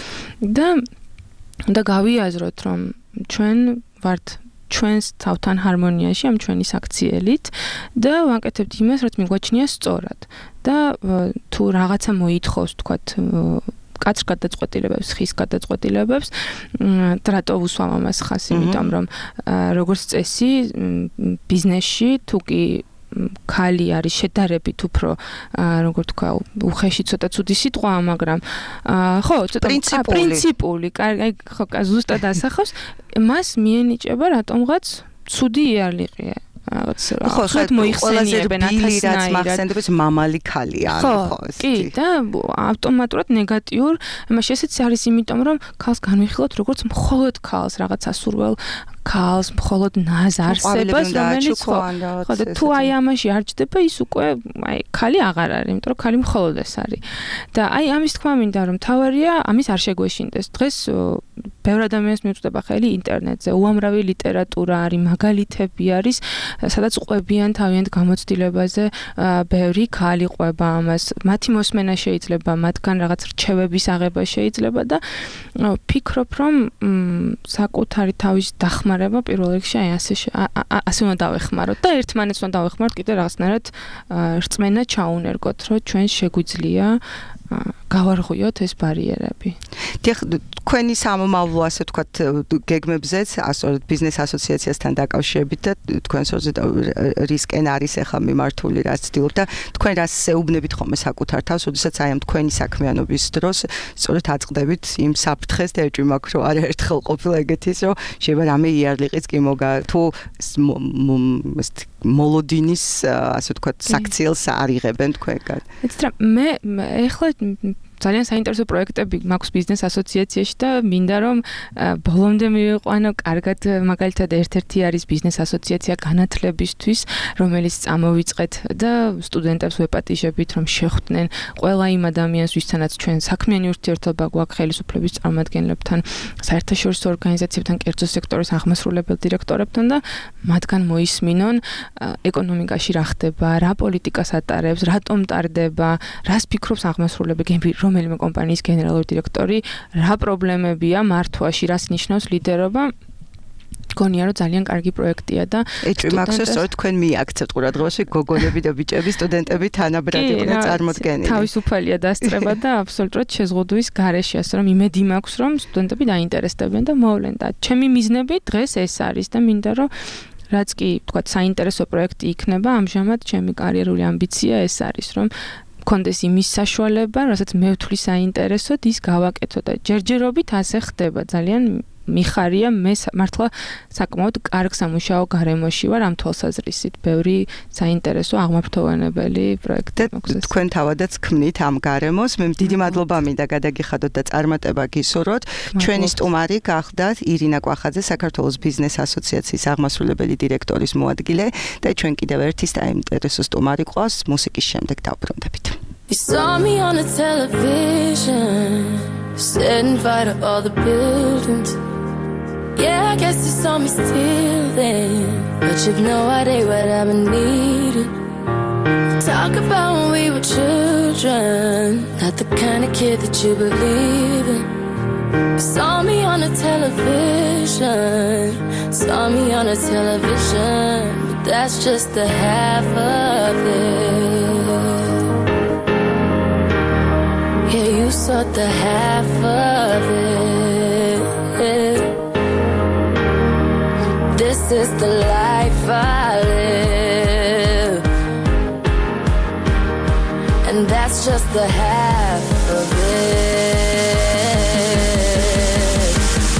Speaker 7: და გავიაზროთ, რომ ჩვენ ვართ ჩვენს თავთან ჰარმონიაში ამ ჩვენი საქციელით და ვაკეთებთ იმას, რაც მიგვაჩნია სწორად. და თუ რაღაცა მოითხოვს, თქვათ, კაცრ გადაწყვეტილებებს, ხის გადაწყვეტილებებს, რატო ვუსვამ ამას ხას, იმიტომ რომ როგორც წესი ბიზნესში თუ კი ქალი არის შედარებით უფრო, როგორ თქვა, უხეში ცოტა ცუდი სიტყვაა, მაგრამ ხო, ცოტა პრინციპული, აი ხო, ზუსტად ასახავს, მას მიენიჭება რატომღაც ცუდი იარლიყია. რაღაც ახლა მოიხსენიებენ ათასნაირად
Speaker 3: მახსენდებს მამალი ქალია
Speaker 7: ხო კი და ავტომატურად ნეგატიურ იმაში ესეც არის იმიტომ რომ ქალს განვიხილოთ როგორც მხოლოდ ქალს რაღაც ასურველ ქალს მხოლოდ ნაზარსებას რომელიც ხო და თუ აი ამაში არ ჯდება ის უკვე აი ქალი აღარ არის იმიტომ რომ ქალი მხოლოდ ეს არის და აი ამის თქმა მინდა რომ თავარია ამის არ შეგვეშინდეს დღეს ბევრ ადამიანს მიუწვდება ხელი ინტერნეტზე უამრავი ლიტერატურა არის მაგალითები არის სადაც ყვებიან თავიანთ გამოცდილებაზე ბევრი ქალი ყვება ამას მათი მოსმენა შეიძლება მათგან რაღაც რჩევების აღება შეიძლება და ფიქრობ რომ საკუთარი თავის დახმარება პირველ რიგში აი ასე უნდა დავეხმაროთ და ერთმანეთს უნდა დავეხმაროთ კიდე რაღაცნაირად რწმენა ჩაუნერგოთ რომ ჩვენ შეგვიძლია გავარღვიოთ ეს ბარიერები.
Speaker 3: თქვენი სამომავლო ასე ვთქვათ გეგმებზეც ასწორეთ ბიზნეს ასოციაციასთან დაკავშირებით და თქვენს რისკენ არის ახლა მიმართული რაც ცდილობთ და თქვენ რას ეუბნებით ხოლმე საკუთარ თავს, როდესაც აი ამ თქვენი საქმიანობის დროს სწორედ აწყდებით იმ საფრთხეს და ეჭვი მაქვს რომ არაერთხელ ყოფილა ეგეთის რომ შეიძლება რამე იარლიყიც კი მოგა თუ მოლოდინის ასე ვთქვათ საქციელს არიღებენ თქვენგან.
Speaker 7: მე ეხლა ძალიან საინტერესო პროექტები მაქვს ბიზნეს ასოციაციაში და მინდა რომ ბოლომდე მივიყვანო კარგად მაგალითად ერთ-ერთი არის ბიზნეს ასოციაცია განათლებისთვის რომელიც წამოვიწყეთ და სტუდენტებს ვეპატიჟებით რომ შეხვდნენ ყველა იმ ადამიანს ვისთანაც ჩვენ საქმიანი ურთიერთობა გვაქვს ხელისუფლების წარმომადგენლებთან საერთაშორისო ორგანიზაციებთან კერძო სექტორის აღმასრულებელ დირექტორებთან და მათგან მოისმინონ ეკონომიკაში რა ხდება რა პოლიტიკას ატარებს რატომ ტარდება რას ფიქრობს აღმასრულებელი რომელიმე კომპანიის გენერალური დირექტორი რა პრობლემებია მართვაში, რას ნიშნავს ლიდერობა. გონია რომ ძალიან კარგი პროექტია და
Speaker 3: ეჭვი მაქვს რომ სწორედ თქვენ მიაქცევთ ყურადღებაში გოგონები და ბიჭები, სტუდენტები თანაბრად იყვნენ წარმოდგენილი.
Speaker 7: თავისუფალია დასწრება და აბსოლუტურად შეზღუდვის გარეშე, ასე რომ იმედი მაქვს რომ სტუდენტები დაინტერესდებიან და მოვლენ და ჩემი მიზნები დღეს ეს არის და მინდა რომ რაც კი თქვა საინტერესო პროექტი იქნება, ამჟამად ჩემი კარიერული ამბიცია ეს არის რომ კონდეს იმის საშუალება, რასაც მე ვთვლი საინტერესოდ ის გავაკეთო და ჯერჯერობით ასე ხდება. ძალიან მიხარია მე მართლა საკმაოდ კარგ სამუშაო გარემოში ვარ ამ თვალსაზრისით. ბევრი საინტერესო აღმაფრთოვანებელი პროექტი მაქვს.
Speaker 3: თქვენ თავადაც ქმნით ამ გარემოს. მე დიდი მადლობა მინდა გადაგიხადოთ და წარმატება გისურვოთ. ჩვენი სტუმარი გახდათ ირინა კვახაძე, საქართველოს ბიზნეს ასოციაციის აღმასრულებელი დირექტორის მოადგილე და ჩვენ კიდევ ერთი საინტერესო სტუმარი ყავს მუსიკის შემდეგ დავბრუნდებით.
Speaker 4: You saw me on a television, setting fire to all the buildings. Yeah, I guess you saw me still then, but you've no idea what I've been needing. Talk about when we were children, not the kind of kid that you believe in. You saw me on a television, saw me on a television, but that's just the half of it. Yeah, you saw the half of it. This is the life I live, and that's just the half of it.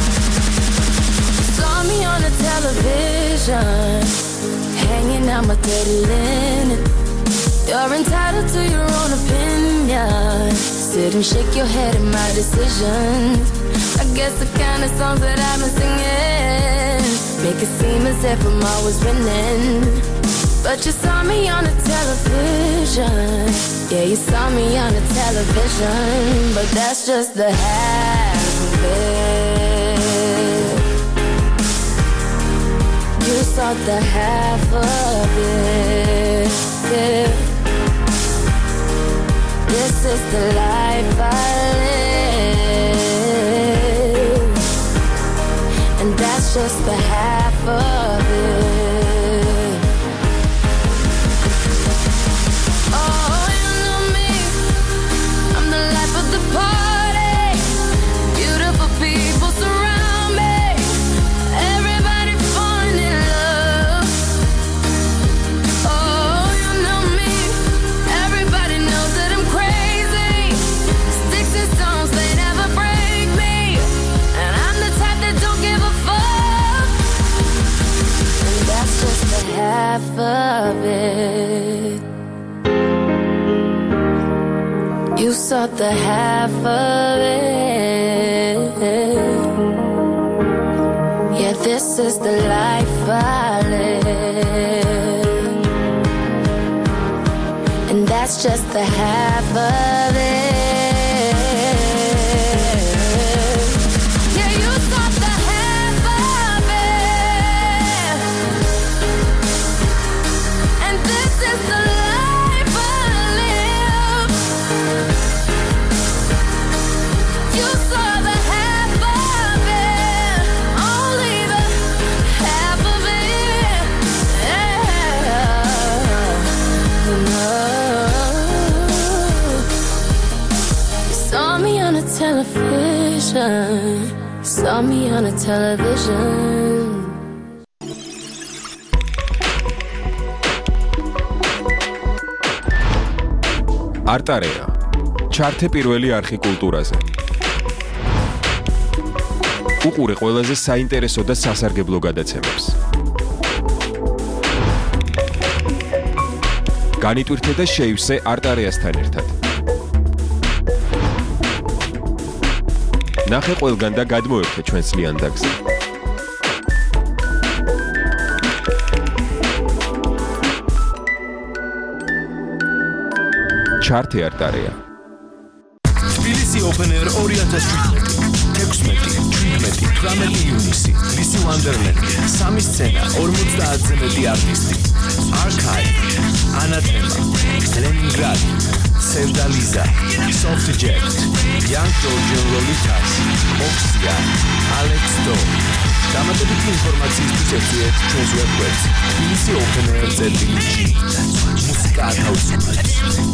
Speaker 4: Saw me on the television, hanging out my dirty linen. You're entitled to your own opinion. Sit and shake your head at my decisions. I guess the kind of songs that I've been singing make it seem as if I'm always winning. But you saw me on the television. Yeah, you saw me on the television, but that's just the half of it. You saw the half of it. Yeah. This is the life I live, and that's just the half of it. Oh, you know me, I'm the life of the party. Beautiful people surround me, everybody falling in love. Oh, you know me, everybody knows that I'm crazy. Sticks and stones, they never break me, and I'm the type that don't give a fuck. You saw the half of it. Yeah, this is the life I live, and that's just the half of it. Yeah, you saw the half of it, and this is the life I live. You saw the half of it, only the half of it. Saw me on a television. Saw me on a television.
Speaker 5: არტარეა. ჩართე პირველი არხი კულტურაზე. უყურე ყველაზე საინტერესო და სასარგებლო გადაცემებს. განიტვირთე და შეივსე არტარეასთან ერთად. ნახე ყველგან და გადმოერთე ჩვენს ლიანდაგზე. ჩართე არტარეა.
Speaker 6: თბილისი Open Air 2017. 16-17 ივნისი. ლისი ვანდერლენდი. სამი სცენა, 50-ზე მეტი არტისტი. Archive, Anathema, Leningrad, Sevdaliza, Softjet, Young Georgian Lolitas, Oxia, Alex Do. დამატებითი ინფორმაციისთვის ეწვიეთ ჩვენს ვებგვერდს tbilisi.openair.gr. მუსიკა ათავისუფლებს.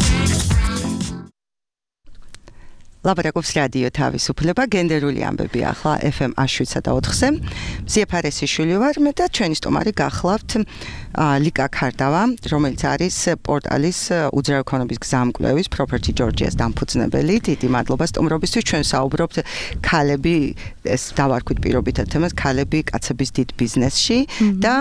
Speaker 3: ლაპარაკობს რადიო თავისუფლება, გენდერული ამბები ახლა FM 107.4-ზე. მზია ფარესიშვილი ვარ მე და ჩვენი სტუმარი გახლავთ ლიკა ქარდავა, რომელიც არის პორტალის უძრავი ქონების გზამკვლევის Property Georgia-ს დამფუძნებელი. დიდი მადლობა სტუმრობისთვის. ჩვენ საუბრობთ ქალები, ეს დავარქვით პირობითად თემას, ქალები კაცების დიდ ბიზნესში და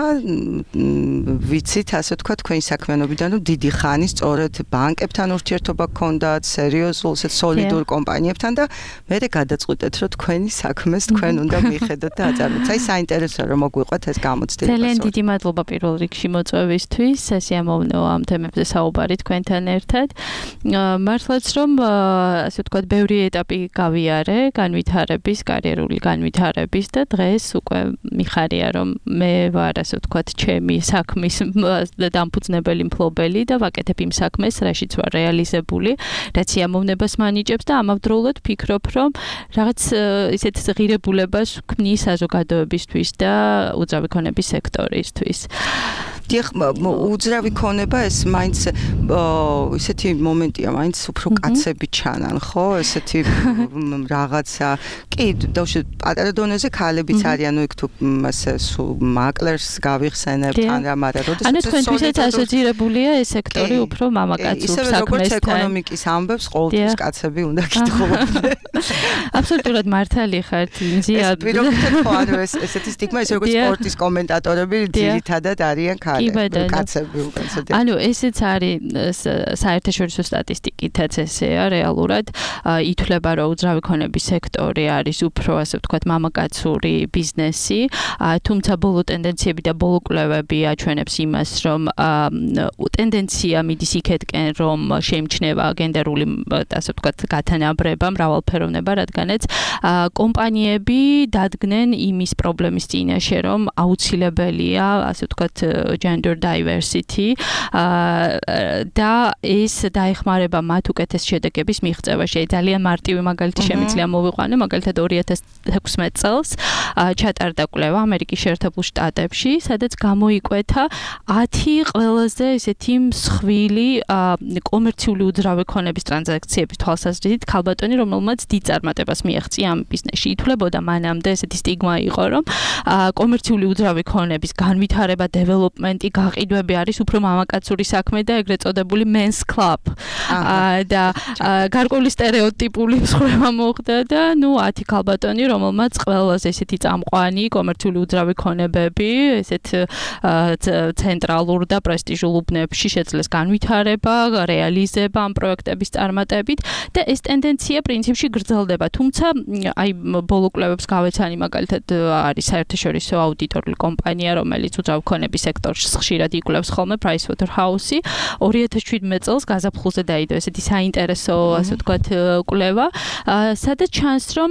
Speaker 3: ვიცით, ასე ვთქვათ, თქვენი საქმიანობიდან რომ დიდი ხანი სწორედ ბანკებთან ურთიერთობა გქონდათ, სერიოზულ, სოლიდურ კომპანიებთან და მე გადაწყვიტეთ, რომ თქვენი საქმეს თქვენ უნდა მიხედოთ და აწარმოოთ. აი საინტერესოა რომ მოგვიყვეთ ეს გამოცდილება.
Speaker 8: ძალიან დიდი მადლობა პირველ რიგში მოწვევისთვის. სასიამოვნოა ამ თემებზე საუბარი თქვენთან ერთად. მართლაც რომ ასე ვთქვათ, ბევრი ეტაპი გავიარე, განვითარების, კარიერული განვითარების და დღეს უკვე მიხარია რომ მე ვარ ასე ვთქვათ, ჩემი საქმის დამფუძნებელი მფლობელი და ვაკეთებ იმ საქმეს, რაშიც ვარ რეალიზებული, რაც სიამოვნებას მანიჭებს და ამავდროულად ფიქრობ, რომ რაღაც ისეთ ღირებულებას ვქმნის საზოგადოებისთვის და უძრავი ქონების სექტორისთვის.
Speaker 3: დიახ, უძრავი ქონება ეს მაინც ისეთი მომენტია, მაინც უფრო კაცები ჩანან, ხო? ესეთი რაღაცა. კი, დავშე პატარა დონეზე ქალებიც არიან, ნუ იქ თუ ასე მაკლერს გავიხსენებთ, ან რა, მაგრამ როდესაც
Speaker 8: ანუ თქვენთვისაც ასოცირებულია ეს სექტორი უფრო მამაკაცურ საქმესთან.
Speaker 3: ისე როგორც ეკონომიკის ამბებს ყოველთვის კაცები უნდა კითხულობდნენ.
Speaker 8: აბსოლუტურად მართალი ხართ, მზია.
Speaker 3: პირობითად ხო, ანუ ესეთი სტიგმა, ისე როგორც სპორტის კომენტატორები ძირითადად არიან კაცები უკანცე.
Speaker 8: ანუ ესეც არის საერთაშორისო სტატისტიკითაც ესეა რეალურად ითვლება რომ უძრავი ქონების სექტორი არის უფრო ასე ვთქვათ მამაკაცური ბიზნესი, თუმცა ბოლო ტენდენციები და ბოლო კვლევები აჩვენებს იმას რომ ტენდენცია მიდის იქეთკენ რომ შეიმჩნევა გენდერული ასე ვთქვათ გათანაბრება, მრავალფეროვნება, რადგანაც კომპანიები დადგნენ იმის პრობლემის წინაშე რომ აუცილებელია ასე ვთქვათ gender diversity და ეს დაეხმარება მათ უკეთეს შედეგების მიღწევაში. ძალიან მარტივი მაგალითი შემიძლია მოვიყვანო, მაგალითად 2016 წელს ჩატარდა კვლევა ამერიკის შეერთებულ შტატებში, სადაც გამოიკვეთა 10 ყველაზე ესეთი მსხვილი კომერციული უძრავი ქონების ტრანზაქციების თვალსაზრისით ქალბატონი, რომელმაც დიდ წარმატებას მიაღწია ამ ბიზნესში. ითვლებოდა მანამდე ესეთი სტიგმა იყო, რომ კომერციული უძრავი ქონების განვითარება, development კლიენტი გაყიდვები არის უფრო მამაკაცური საქმე და ეგრეთ წოდებული men's club. და გარკვეული სტერეოტიპული მსხვერპლობა მოხდა და 10 ქალბატონი, რომელმაც ყველაზე ესეთი წამყვანი კომერციული უძრავი ქონებები, ესეთ ცენტრალურ და პრესტიჟულ უბნებში შეძლეს განვითარება, რეალიზება ამ პროექტების წარმატებით და ეს ტენდენცია პრინციპში გრძელდება. თუმცა აი ბოლო კვლევებს გავეცანი მაგალითად არის საერთაშორისო აუდიტორული კომპანია, რომელიც უძრავი ქონების სექტორში ხშირად იკვლევს ხოლმე Pricewaterhouse-ი 2017 წელს გაზაფხულზე დაიდო ესეთი საინტერესო ასე ვთქვათ კვლევა, სადაც ჩანს რომ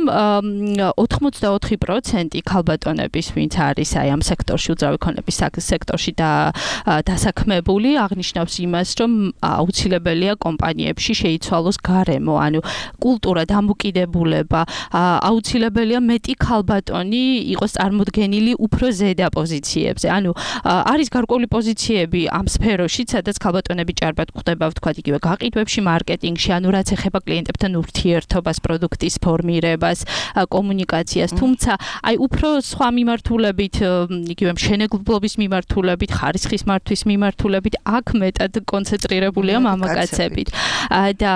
Speaker 8: 84% ქალბატონების, ვინც არის აი ამ სექტორში უძრავი ქონების სექტორში დასაქმებული, აღნიშნავს იმას, რომ აუცილებელია კომპანიებში შეიცვალოს გარემო, ანუ კულტურა, დამოკიდებულება, აუცილებელია მეტი ქალბატონი იყოს წარმოდგენილი უფრო ზედა პოზიციებზე. ანუ არის გარკვეული პოზიციები ამ სფეროში, სადაც ქალბატონები ჭარბად გვხვდება, ვთქვათ, იგივე გაყიდვებში, მარკეტინგში, ანუ რაც ეხება კლიენტებთან ურთიერთობას, პროდუქტის ფორმირებას, კომუნიკაციას, თუმცა აი უფრო სხვა მიმართულებით, იგივე მშენებლობის მიმართულებით, ხარისხის მართვის მიმართულებით, აქ მეტად კონცენტრირებულია მამაკაცებით. და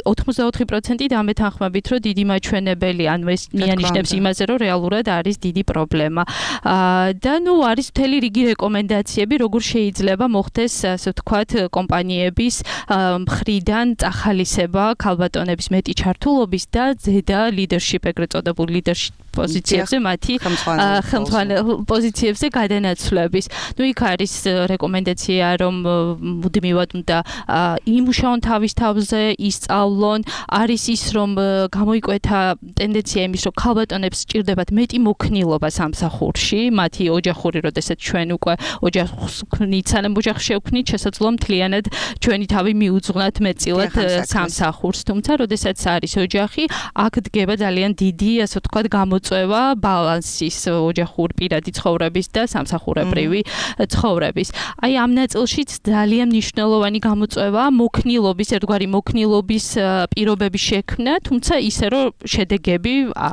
Speaker 8: 84% დამეთანხმებით, რომ დიდი მაჩვენებელი, ანუ ეს მიანიშნებს იმაზე, რომ რეალურად არის დიდი პრობლემა. და არის მთელი რიგი რეკომენდაციები, როგორ შეიძლება მოხდეს, ასე ვთქვათ, კომპანიების მხრიდან წახალისება ქალბატონების მეტი ჩართულობის და ზედა leadership, ეგრეთ წოდებულ leadership პოზიციებზე მათი ხელმძღვანელ პოზიციებზე გადანაცვლების. იქ არის რეკომენდაცია, რომ მუდმივად უნდა იმუშაონ თავის თავზე, ისწავლონ, არის ის, რომ გამოიკვეთა ტენდენცია იმის, რომ ქალბატონებს სჭირდებათ მეტი მოქნილობა სამსახურში, მათი ოჯახური, როდესაც ჩვენ უკვე ოჯახს ვქნით, სანამ ოჯახს შევქმნით, შესაძლოა მთლიანად ჩვენი თავი მიუძღვნათ მეტწილად სამსახურს, თუმცა როდესაც არის ოჯახი, აქ დგება ძალიან დიდი, ასე ვთქვათ, გამოწვევა ბალანსის ოჯახურ პირადი ცხოვრების და სამსახურებრივი ცხოვრების. აი ამ ნაწილშიც ძალიან მნიშვნელოვანი გამოწვევა მოქნილობის, ერთგვარი მოქნილობის პირობების შექმნა, თუმცა ისე რომ შედეგები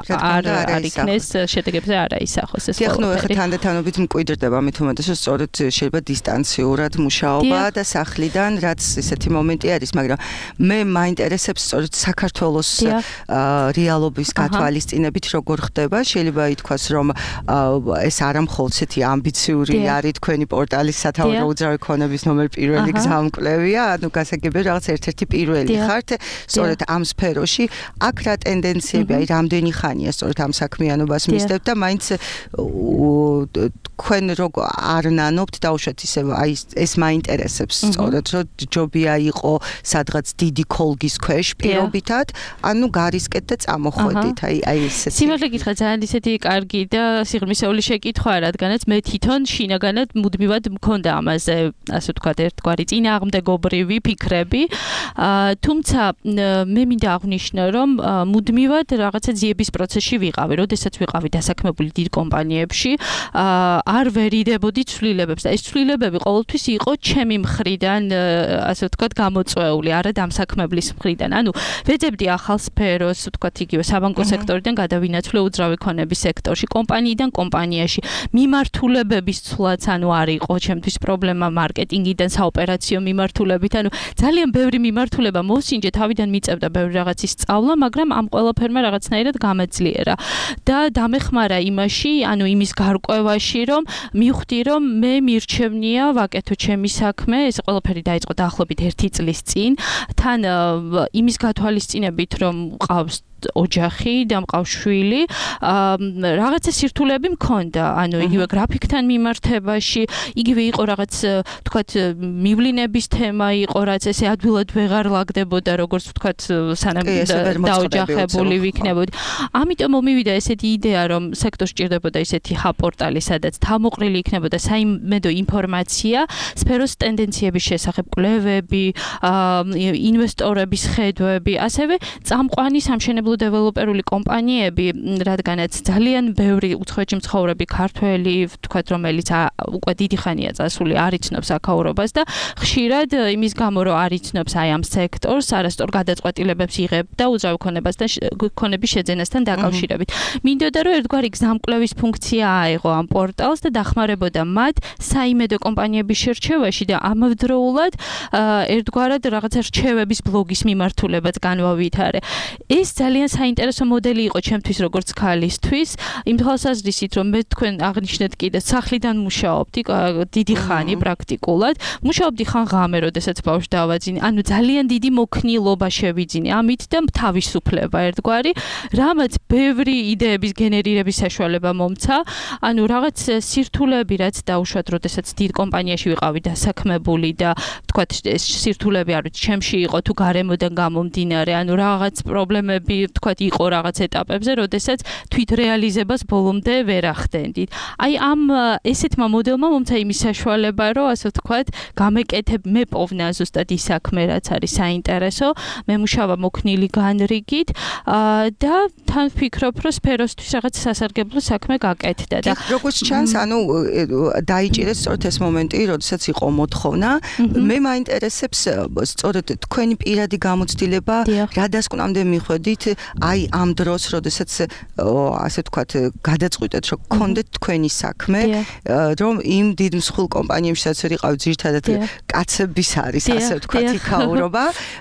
Speaker 8: არ იქნეს, შედეგებზე არ აისახოს ეს ყველაფერი.
Speaker 3: ახლა თანდათანობით მკვიდრდება მით უმეტესად სწორედ შეიძლება დისტანციურად მუშაობა და სახლიდან, რაც ესეთი მომენტი არის, მაგრამ მე მაინტერესებს სწორედ საქართველოს რეალობის გათვალისწინებით როგორ ხდება. შეიძლება ითქვას, რომ ეს არა მხოლოდ ესეთი ამბიციური არის თქვენი პორტალის სათაურო უძრავი ქონების ნომერ პირველი გზამკვლევია, ანუ გასაგებია რაღაც ერთ-ერთი პირველი ხართ სწორედ ამ სფეროში. აქ რა ტენდენციები, აი რამდენი ხანია სწორედ ამ საქმიანობას მისდევთ და მაინც თქვენ როგორ არ ნანობთ დაუშვათ ისე აი ეს მაინტერესებს სწორედ რომ ჯობია იყო სადღაც დიდი ქოლგის ქვეშ პირობითად, ანუ გარისკეთ და წამოხვედით, აი ესეთი.
Speaker 8: სიმართლე გითხრა, ძალიან ისეთი კარგი და სიღრმისეული შეკითხვაა, რადგანაც მე თვითონ შინაგანად მუდმივად მქონდა ამაზე, ასე ვთქვათ, ერთგვარი წინააღმდეგობრივი ფიქრები. თუმცა მე მინდა აღვნიშნო, რომ მუდმივად რაღაცა ძიების პროცესში ვიყავი, როდესაც ვიყავი დასაქმებული დიდ კომპანიებში, არ ვერიდებოდი ცვლილებებს და ეს ცვლილებები ყოველთვის იყო ჩემი მხრიდან, ასე ვთქვათ, გამოწვეული, არა დამსაქმებლის მხრიდან. ანუ ვეძებდი ახალ სფეროს, ვთქვათ, იგივე საბანკო სექტორიდან გადავინაცვლე უძრავი ქონების სექტორში, კომპანიიდან კომპანიაში. მიმართულებების ცვლაც, ანუ არ იყო ჩემთვის პრობლემა მარკეტინგიდან საოპერაციო მიმართულებით, ანუ ძალიან ბევრი მიმართულება მოსინჯე, თავიდან მიწევდა ბევრი რაღაცის სწავლა, მაგრამ ამ ყველაფერმა რაღაცნაირად გამეძლიერა და დამეხმარა იმაში, ანუ იმის გარკვევაში, რომ მივხვდი, რომ მე მირჩევნია ვაკეთო ჩემი საქმე, ეს ყველაფერი დაიწყო დაახლოებით 1 წლის წინ, თან იმის გათვალისწინებით, რომ ყავს ოჯახი და მყავს შვილი, რაღაცა სირთულეები მქონდა, ანუ იგივე გრაფიკთან მიმართებაში, იგივე იყო რაღაც, ვთქვათ, მივლინების თემა იყო, რაც ესე ადვილად ვეღარ ლაგდებოდა, როგორც ვთქვათ, სანამ დაოჯახებული ვიქნებოდი. ამიტომ მომივიდა ესეთი იდეა, რომ სექტორს სჭირდებოდა ესეთი ჰაბ-პორტალი, სადაც თავმოყრილი იქნებოდა საიმედო ინფორმაცია, სფეროს ტენდენციების შესახებ, კვლევები, ინვესტორების ხედვები, ასევე წამყვანი სამშენებლო საერთაშორისო დეველოპერული კომპანიები, რადგანაც ძალიან ბევრი უცხოეთში მცხოვრები ქართველი, ვთქვათ, რომელიც უკვე დიდი ხანია წასული, არ იცნობს აქაურობას და ხშირად იმის გამო, რომ არ იცნობს აი ამ სექტორს, არასწორ გადაწყვეტილებებს იღებდა უძრავი ქონების შეძენასთან დაკავშირებით. მინდოდა, რომ ერთგვარი გზამკვლევის ფუნქცია აეღო ამ პორტალს და დახმარებოდა მათ საიმედო კომპანიების შერჩევაში და ამავდროულად ერთგვარად რაღაცა რჩევების ბლოგის მიმართულებაც განვავითარე. ეს ძალიან საინტერესო მოდელი იყო ჩემთვის როგორც ქალისთვის, იმ თვალსაზრისით, რომ მე თქვენ აღნიშნეთ კიდე სახლიდან მუშაობდი დიდი ხანი პრაქტიკულად, მუშაობდი ხან ღამე, როდესაც ბავშვს დავაძინე, ანუ ძალიან დიდი მოქნილობა შევიძინე ამით და თავისუფლება ერთგვარი, რამაც ბევრი იდეების გენერირების საშუალება მომცა, ანუ რაღაც სირთულეები რაც დაუშვათ, როდესაც დიდ კომპანიაში ვიყავი დასაქმებული და თქვათ ეს სირთულეები არ ვიცი, ჩემში იყო თუ გარემოდან გამომდინარე, ანუ რაღაც პრობლემები თქვათ იყო რაღაც ეტაპებზე, როდესაც თვით რეალიზებას ბოლომდე ვერ ახდენდით. აი ამ ესეთმა მოდელმა მომცა იმის საშუალება, რომ ასე ვთქვათ, გამეკეთებ მე პოვნა ზუსტად ის საქმე, რაც არის საინტერესო, მე მუშაობა მოქნილი განრიგით და თან ვფიქრობ, რომ სფეროსთვის რაღაც სასარგებლო საქმე გაკეთდა და
Speaker 3: როგორც ჩანს, ანუ დაიჭირეს სწორედ ეს მომენტი, როდესაც იყო მოთხოვნა, მე მაინტერესებს სწორედ თქვენი პირადი გამოცდილება, რა დასკვნამდე მიხვედით, აი ამ დროს, როდესაც ასე ვთქვათ, გადაწყვიტეთ, რომ გქონდეთ თქვენი საქმე, რომ იმ დიდ მსხვილ კომპანიებშიც ვიყავით, ძირითადად კაცების არის, ასე ვთქვათ, იქაურობა.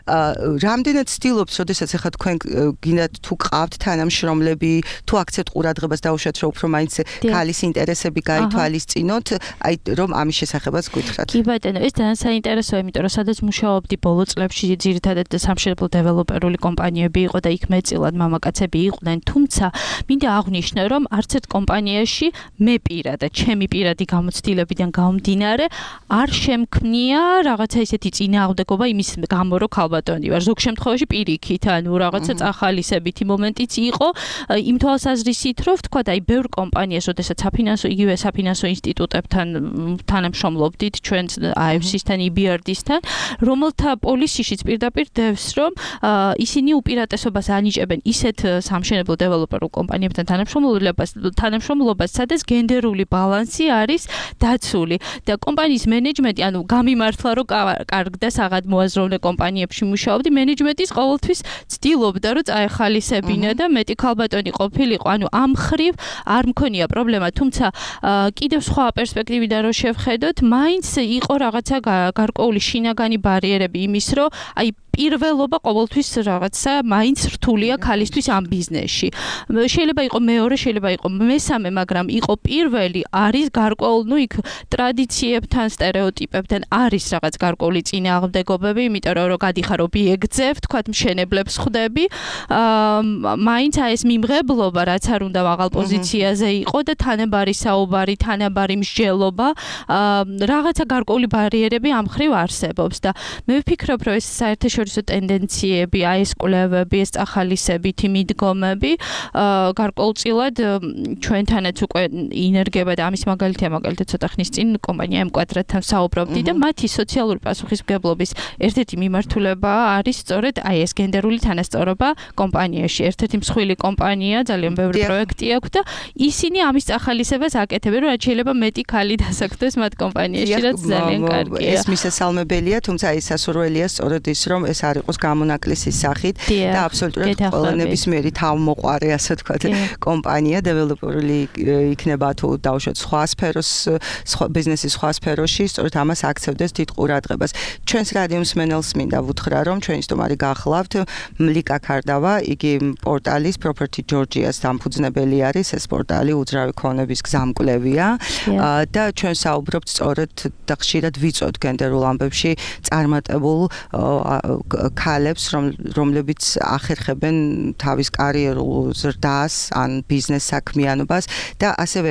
Speaker 3: რამდენად ცდილობთ, როდესაც ახლა თქვენ გინდათ თუ გყავთ თანამშრომლები, თუ აქცევთ ყურადღებას დაუშვათ, რომ უფრო მაინც ქალის ინტერესები გაითვალისწინოთ, აი რომ ამის შესახებაც გითხრათ.
Speaker 8: კი ბატონო, ეს ძალიან საინტერესოა, იმიტომ რომ სადაც მუშაობდი ბოლო წლებში ძირითადად სამშენებლო დეველოპერული კომპანიები იყო და იქ მეტწილად მამაკაცები იყვნენ, თუმცა მინდა აღვნიშნო, რომ არც ერთ კომპანიაში მე პირადად, ჩემი პირადი გამოცდილებიდან გამომდინარე, არ შემქმნია რაღაცა ისეთი წინააღმდეგობა იმის გამო, რომ ქალბატონი ვარ. ზოგ შემთხვევაში პირიქით, ანუ რაღაცა წახალისებითი მომენტიც იყო, იმ თვალსაზრისით, რომ ვთქვათ, აი ბევრ კომპანიას, როდესაც იგივე საფინანსო ინსტიტუტებთან თანამშრომლობდით, ჩვენ AFC-სთან, EBRD-სთან, რომელთა პოლისიშიც პირდაპირ დევს, რომ ისინი უპირატესობას ანიჭებენ ისეთ სამშენებლო დეველოპერულ კომპანიებთან თანამშრომლობას, სადაც გენდერული ბალანსი არის დაცული და კომპანიის მენეჯმენტი, ანუ გამიმართლა, რომ კარგდა საღად მოაზროვნე კომპანიებში მუშაობდი, მენეჯმენტის ყოველთვის ცდილობდა, რომ წაეხალისებინა და მეტი ქალბატონი ყოფილიყო, ანუ ამ ხრივ არ მქონია პრობლემა, თუმცა კიდევ სხვა პერსპექტივიდან რო შევხედოთ, მაინც იყო რაღაცა გარკვეული შინაგანი ბარიერები იმის, რომ აი პირველობა ყოველთვის რაღაცა მაინც რთულია ქალისთვის ამ ბიზნესში. შეიძლება იყო მეორე, შეიძლება იყო მესამე, მაგრამ იყო პირველი, არის გარკვეული, იქ ტრადიციებთან, სტერეოტიპებთან არის რაღაც გარკვეული წინააღმდეგობები, იმიტომ რომ გადიხარ ობიექტზე, ვთქვათ, მშენებლებს ხვდები, მაინც ეს მიმღებლობა, რაც არ უნდა მაღალ პოზიციაზე იყო და თანაბარი საუბარი, თანაბარი მსჯელობა, რაღაცა გარკვეული ბარიერები ამ ხრივ არსებობს და მე ვფიქრობ, რომ ეს საერთაშორისო ტენდენციები, აი ეს კვლევები, ეს წახალისებითი მიდგომები, გარკვეულწილად ჩვენთანაც უკვე ინერგება და ამის მაგალითია, მაგალითად ცოტა ხნის წინ კომპანია M-Quadrat-თან საუბრობდი და მათი სოციალური პასუხისმგებლობის ერთ-ერთი მიმართულება არის სწორედ აი ეს გენდერული თანასწორობა კომპანიაში. ერთ-ერთი მსხვილი კომპანია, ძალიან ბევრი პროექტი აქვს და ისინი ამის წახალისებას აკეთებენ, რომ შეიძლება მეტი ქალი დასაქმდეს მათ კომპანიაში, რაც ძალიან კარგია.
Speaker 3: ეს მისასალმებელია, თუმცა ის სასურველია სწორედ ის, რომ ეს არ იყოს გამონაკლისის სახით და აბსოლუტურად ყველა ნებისმიერი თავმოყარე, ასე ვთქვათ, კომპანია დეველოპერული იქნება თუ დავუშვათ სხვა სფეროს, ბიზნესის სხვა სფეროში, სწორედ ამას აქცევდეს დიდ ყურადღებას. ჩვენს რადიოს მსმენელს მინდა ვუთხრა, რომ ჩვენი სტუმარი გახლავთ მლიკა ქარდავა, იგი პორტალის Property Georgia-ს დამფუძნებელი არის, ეს პორტალი უძრავი ქონების გზამკვლევია და ჩვენ საუბრობთ სწორედ და ხშირად ვიწვევთ გენდერულ ამბებში წარმატებულ ქალებს, რომლებიც ახერხებენ თავის კარიერულ ზრდას ან ბიზნეს საქმიანობას და ასევე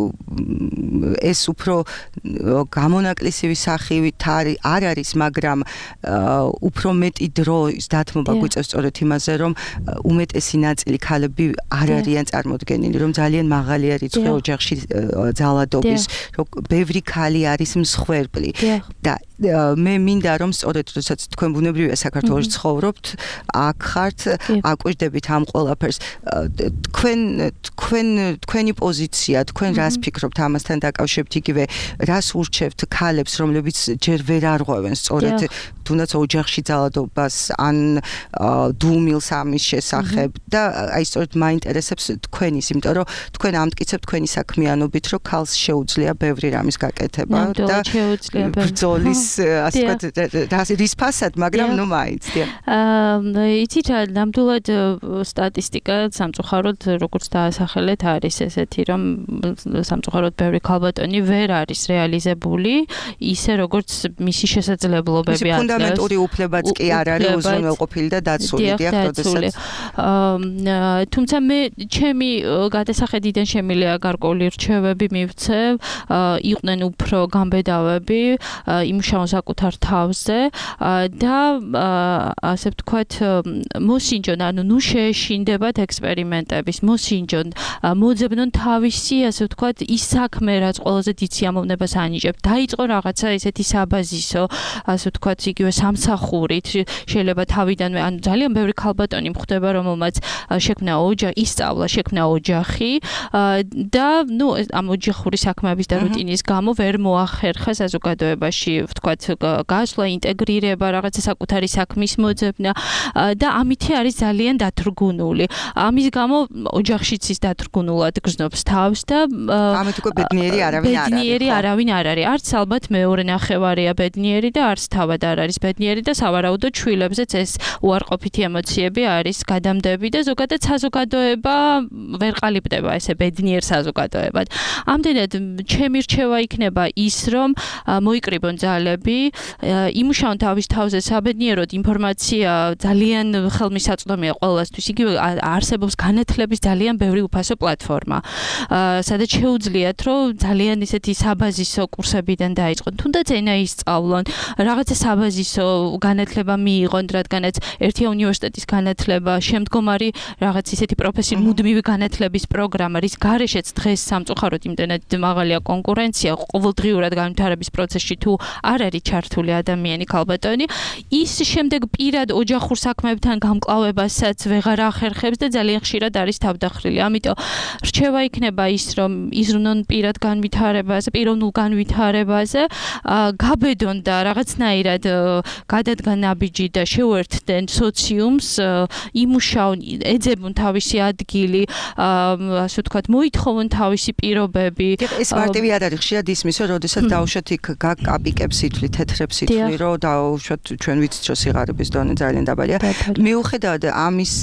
Speaker 3: ეს უფრო გამონაკლისივი სახივით არ არის, მაგრამ უფრო მეტი დროის დათმობა გვიწევს სწორედ იმაზე, რომ უმეტესი ნაწილი ქალები არ არიან წარმოდგენილი, რომ ძალიან მაღალია რიცხვი ოჯახში ძალადობის, რომ ბევრი ქალი არის მსხვერპლი და მე მინდა რომ სწორედ როდესაც თქვენ ბუნებრივია საქართველოში ცხოვრობთ, აქ ხართ, აკვირდებით ამ ყველაფერს. თქვენი პოზიცია, თქვენ რას ფიქრობთ ამასთან დაკავშირებით, იგივე რას ურჩევთ ქალებს, რომლებიც ჯერ ვერ არღვევენ სწორედ თუნდაც ოჯახში ძალადობას ან დუმილს ამის შესახებ და აი სწორედ მაინტერესებს თქვენის, იმიტომ რომ თქვენ ამტკიცებთ თქვენი საქმიანობით, რომ ქალს შეუძლია ბევრი რამის გაკეთება და ბრძოლის ასე ვთქვათ რის ფასად, მაგრამ ნუ მაინც.
Speaker 8: იცით რა, ნამდვილად სტატისტიკა სამწუხაროდ როგორც დაასახელეთ არის ესეთი, რომ სამწუხაროდ ბევრი ქალბატონი ვერ არის რეალიზებული ისე როგორც მისი შესაძლებლობები აქვს.
Speaker 3: ფუნდამენტური უფლებაც კი არ არის უზრუნველყოფილი და დაცული, დიახ, როდესაც
Speaker 8: თუმცა მე ჩემი გადასახედიდან შემიძლია გარკვეული რჩევები მივცე, იყვნენ უფრო გამბედავები, იმუშაონ საკუთარ თავზე და ასე ვთქვათ, მოსინჯონ, ანუ ნუ შეეშინდებათ ექსპერიმენტების, მოსინჯონ, მოძებნონ თავისი, ასე ვთქვათ, ის საქმე, რაც ყველაზე დიდ სიამოვნებას ანიჭებს. დაიწყო რაღაცა ესეთი საბაზისო, ასე ვთქვათ, იგივე სამსახურით, შეიძლება თავიდანვე, ანუ ძალიან ბევრი ქალბატონი მხვდება, რომელმაც შექმნა ოჯახი, ისწავლა, შექმნა ოჯახი და ნუ ამ ოჯახური საქმეების და რუტინის გამო ვერ მოახერხა საზოგადოებაში, ვთქვათ, გასვლა, ინტეგრირება, რაღაცა საკუთარი საქმის მოძებნა და ამითი არის ძალიან დათრგუნული. ამის გამო ოჯახშიც ის დათრგუნულად გრძნობს თავს და
Speaker 3: ამით უკვე ბედნიერი
Speaker 8: არავინ არ არის. არც ალბათ მეორე ნახევარია ბედნიერი და არც თავად არ არის ბედნიერი და სავარაუდოდ შვილებზეც ეს უარყოფითი ემოციები არის გადამდები და ზოგადად საზოგადოება ვერ ყალიბდება ესე ბედნიერ საზოგადოებად. ამდენად ჩემი რჩევა იქნება ის, რომ მოიკრიბონ ძალები, იმუშაონ თავის თავზე საბედნიეროდ, ინფორმაცია ძალიან ხელმისაწვდომია ყველასთვის. იგივე არსებობს განათლების ძალიან ბევრი უფასო პლატფორმა, სადაც შეუძლიათ, რომ ძალიან ისეთი საბაზისო კურსებიდან დაიწყონ, თუნდაც ენა ისწავლონ, რაღაცა საბაზისო განათლება მიიღონ, რადგანაც ერთია უნივერსიტეტის განათლება, შემდგომარი რაღაც ისეთი პროფესიული მუდმივი განათლების პროგრამა, რის გარეშეც დღეს სამწუხაროდ იმდენად მაღალია კონკურენცია, ყოველდღიურად განვითარების პროცესში თუ არ არის ჩართული ადამიანი, ქალბატონი, ის შემდეგ პირად ოჯახურ საქმეებთან გამკლავებასაც ვეღარ ახერხებს და ძალიან ხშირად არის თავდახრილი. ამიტომ რჩევა იქნება ის, რომ იზრუნონ პირად განვითარებაზე, პიროვნულ განვითარებაზე, გაბედონ და რაღაცნაირად გადადგან ნაბიჯი და შეუერთდნენ სოციუმს, იმუშაონ, ეძებონ თავისი ადგილი, ასე ვთქვათ, მოითხოვონ თავისი პირობები.
Speaker 3: ეს მარტივი არ არის, ხშირად ისმის, რომ როდესაც დავუშვათ იქ გაკაპიკებს ითვლი, თეთრებს ითვლი, რომ დავუშვათ ჩვენ ვიცით, რომ სიღარიბის დონე ძალიან დაბალია. მიუხედავად ამის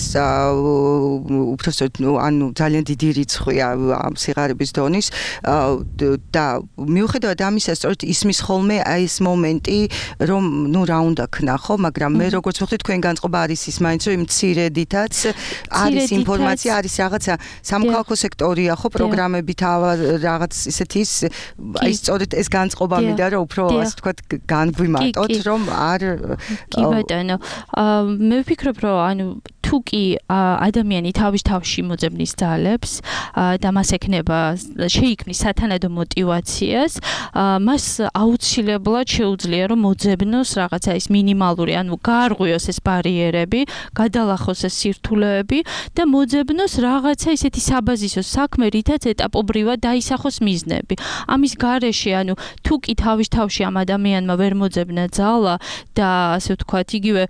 Speaker 3: უბრალოდ ანუ ძალიან დიდი რიცხვია ამ სიღარიბის დონის და მიუხედავად ამისა, სწორედ ისმის ხოლმე აი ეს მომენტი, რომ ნუ რა უნდა ქნახო, მაგრამ მე როგორც ვხვდი თქვენ განწყობა არის ის მაინც რომ მცირედითაც არის ინფორმაცია, არის რაღაცა სამოქალაქო სექტორია ხო პროგრამებით რაღაც ისეთი აი სწორედ ეს განწყობა მინდა რომ უფრო ასე ვთქვათ განგვიმარტოთ რომ არ
Speaker 8: კი ბატონო მე ვფიქრობ რომ ანუ თუ კი ადამიანი თავის თავში მოძებნის ძალებს და მას ექნება შეიქმნის სათანადო мотиваციას მას აუცილებლად შეუძლია რომ მოძებნოს რაღაცა ის მინიმალური ანუ გაარღვიოს ეს ბარიერები გადალახოს ეს სირთულეები და მოძებნოს რაღაცა ისეთი საბაზისო საქმე რითაც ეტაპობრივად დაისახოს მიზნები ამის გარეშე ანუ თუ კი თავის თავში ამ ადამიანმა ვერ მოძებნა ძალა და ასე ვთქვათ იგივე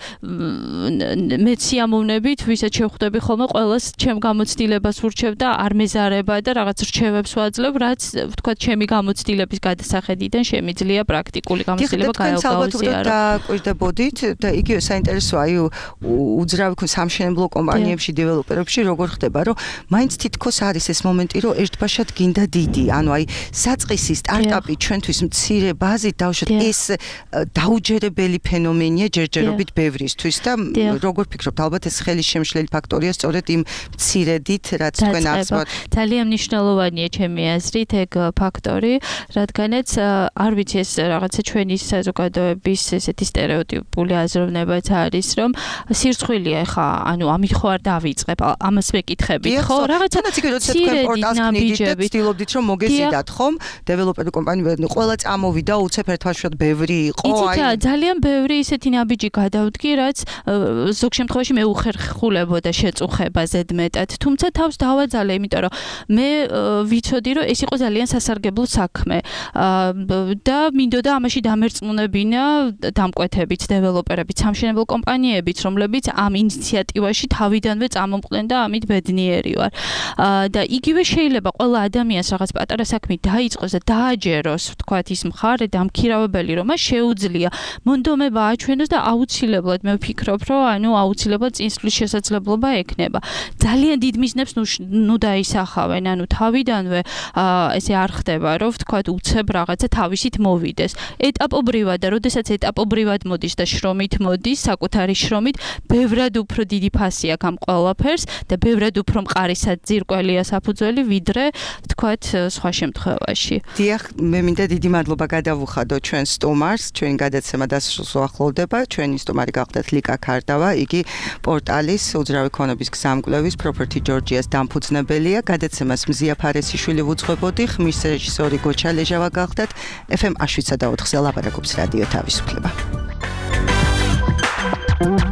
Speaker 8: მეციამოვნებით ვისაც შევხვდები ხოლმე ყველას ჩემ გამოცდილებას ვურჩევ და არ მეზარება და რაღაც რჩევებს ვაძლევ რაც ვთქვათ ჩემი გამოცდილების გადასახედიდან შემიძლია პრაქტიკული გამოცდილება გაელგავსიარო
Speaker 3: და კვირდებოდით და იგივე საინტერესოა აი უძრავი სამშენებლო კომპანიებში დეველოპერებში როგორ ხდება რომ მაინც თითქოს არის ეს მომენტი რომ ერთბაშად გინდა დიდი ანუ აი საწყისი სტარტაპი ჩვენთვის მცირე ბაზით დავუშვათ ეს დაუჯერებელი ფენომენია ჯერჯერობით ბევრისთვის და როგორ ფიქრობთ ალბათ ეს ხელი პირველი შემშლელი ფაქტორია სწორედ იმ მცირედით, რაც თქვენ ახსოვთ.
Speaker 8: ძალიან მნიშვნელოვანია ჩემი აზრით ეგ ფაქტორი, რადგანაც არ ვიცი ეს რაღაცა ჩვენი საზოგადოების ესეთი სტერეოტიპული აზროვნებაც არის, რომ სირცხვილია ხა, ანუ ამით ხო არ დავიწყებ, ამას მეკითხებით, ხო? რაღაცა
Speaker 3: ცდილობდით რომ მოგეზიდათ ხომ? დეველოპერი კომპანია ყველა წამოვიდა უცებ ერთვაშად ბევრი იყო,
Speaker 8: აი ძალიან ბევრი ისეთი ნაბიჯი გადავდგი, რაც ზოგ შემთხვევაში მე უხერხულებოდა შეწუხება ზედმეტად, თუმცა თავს დავაძალე, იმიტომ რომ მე ვიცოდი რომ ეს იყო ძალიან სასარგებლო საქმე და მინდოდა ამაში დამერწმუნებინა დამკვეთებიც, დეველოპერებიც, სამშენებლო კომპანიებიც, რომლებიც ამ ინიციატივაში თავიდანვე წამომყვნენ და ამით ბედნიერი ვარ. და იგივე შეიძლება ყველა ადამიანს რაღაც პატარა საქმე დაიწყოს და დააჯეროს, ვთქვათ, ის მხარე და ამქირავებელი, რომ მას შეუძლია მონდომება აჩვენოს და აუცილებლად მე ვფიქრობ, რომ ანუ აუცილებლად წინსვლის შესაძლებლობა ექნება. ძალიან დიდ მიზნებს ნუ დაისახავენ, ანუ თავიდანვე ესე არ ხდება, რომ ვთქვათ, უცებ რაღაცა თავისით მოვიდეს. ეტაპობრივად და როდესაც ეტაპობრივად მოდის და შრომით მოდის, საკუთარი შრომით, ბევრად უფრო დიდი ფასი აქვს ამ ყველაფერს და ბევრად უფრო მყარისად ძირკველია საფუძველი, ვიდრე ვთქვათ, სხვა შემთხვევაში.
Speaker 3: დიახ, მე მინდა დიდი მადლობა გადავუხადო ჩვენ სტუმარს, ჩვენი გადაცემა დასრულს უახლოვდება. ჩვენი სტუმარი გახდათ ლიკა ქარდავა, იგი პორტალის უძრავი ქონების გზამკვლევის Property Georgia-ს დამფუძნებელია. გადაცემას მზია ფარესიშვილი ვუძღვებოდი, ხმის რეჟისორი გოჩა ლეჟავა გახდათ. FM 107.4-ზე ლაპარაკობს რადიო თავისუფლება.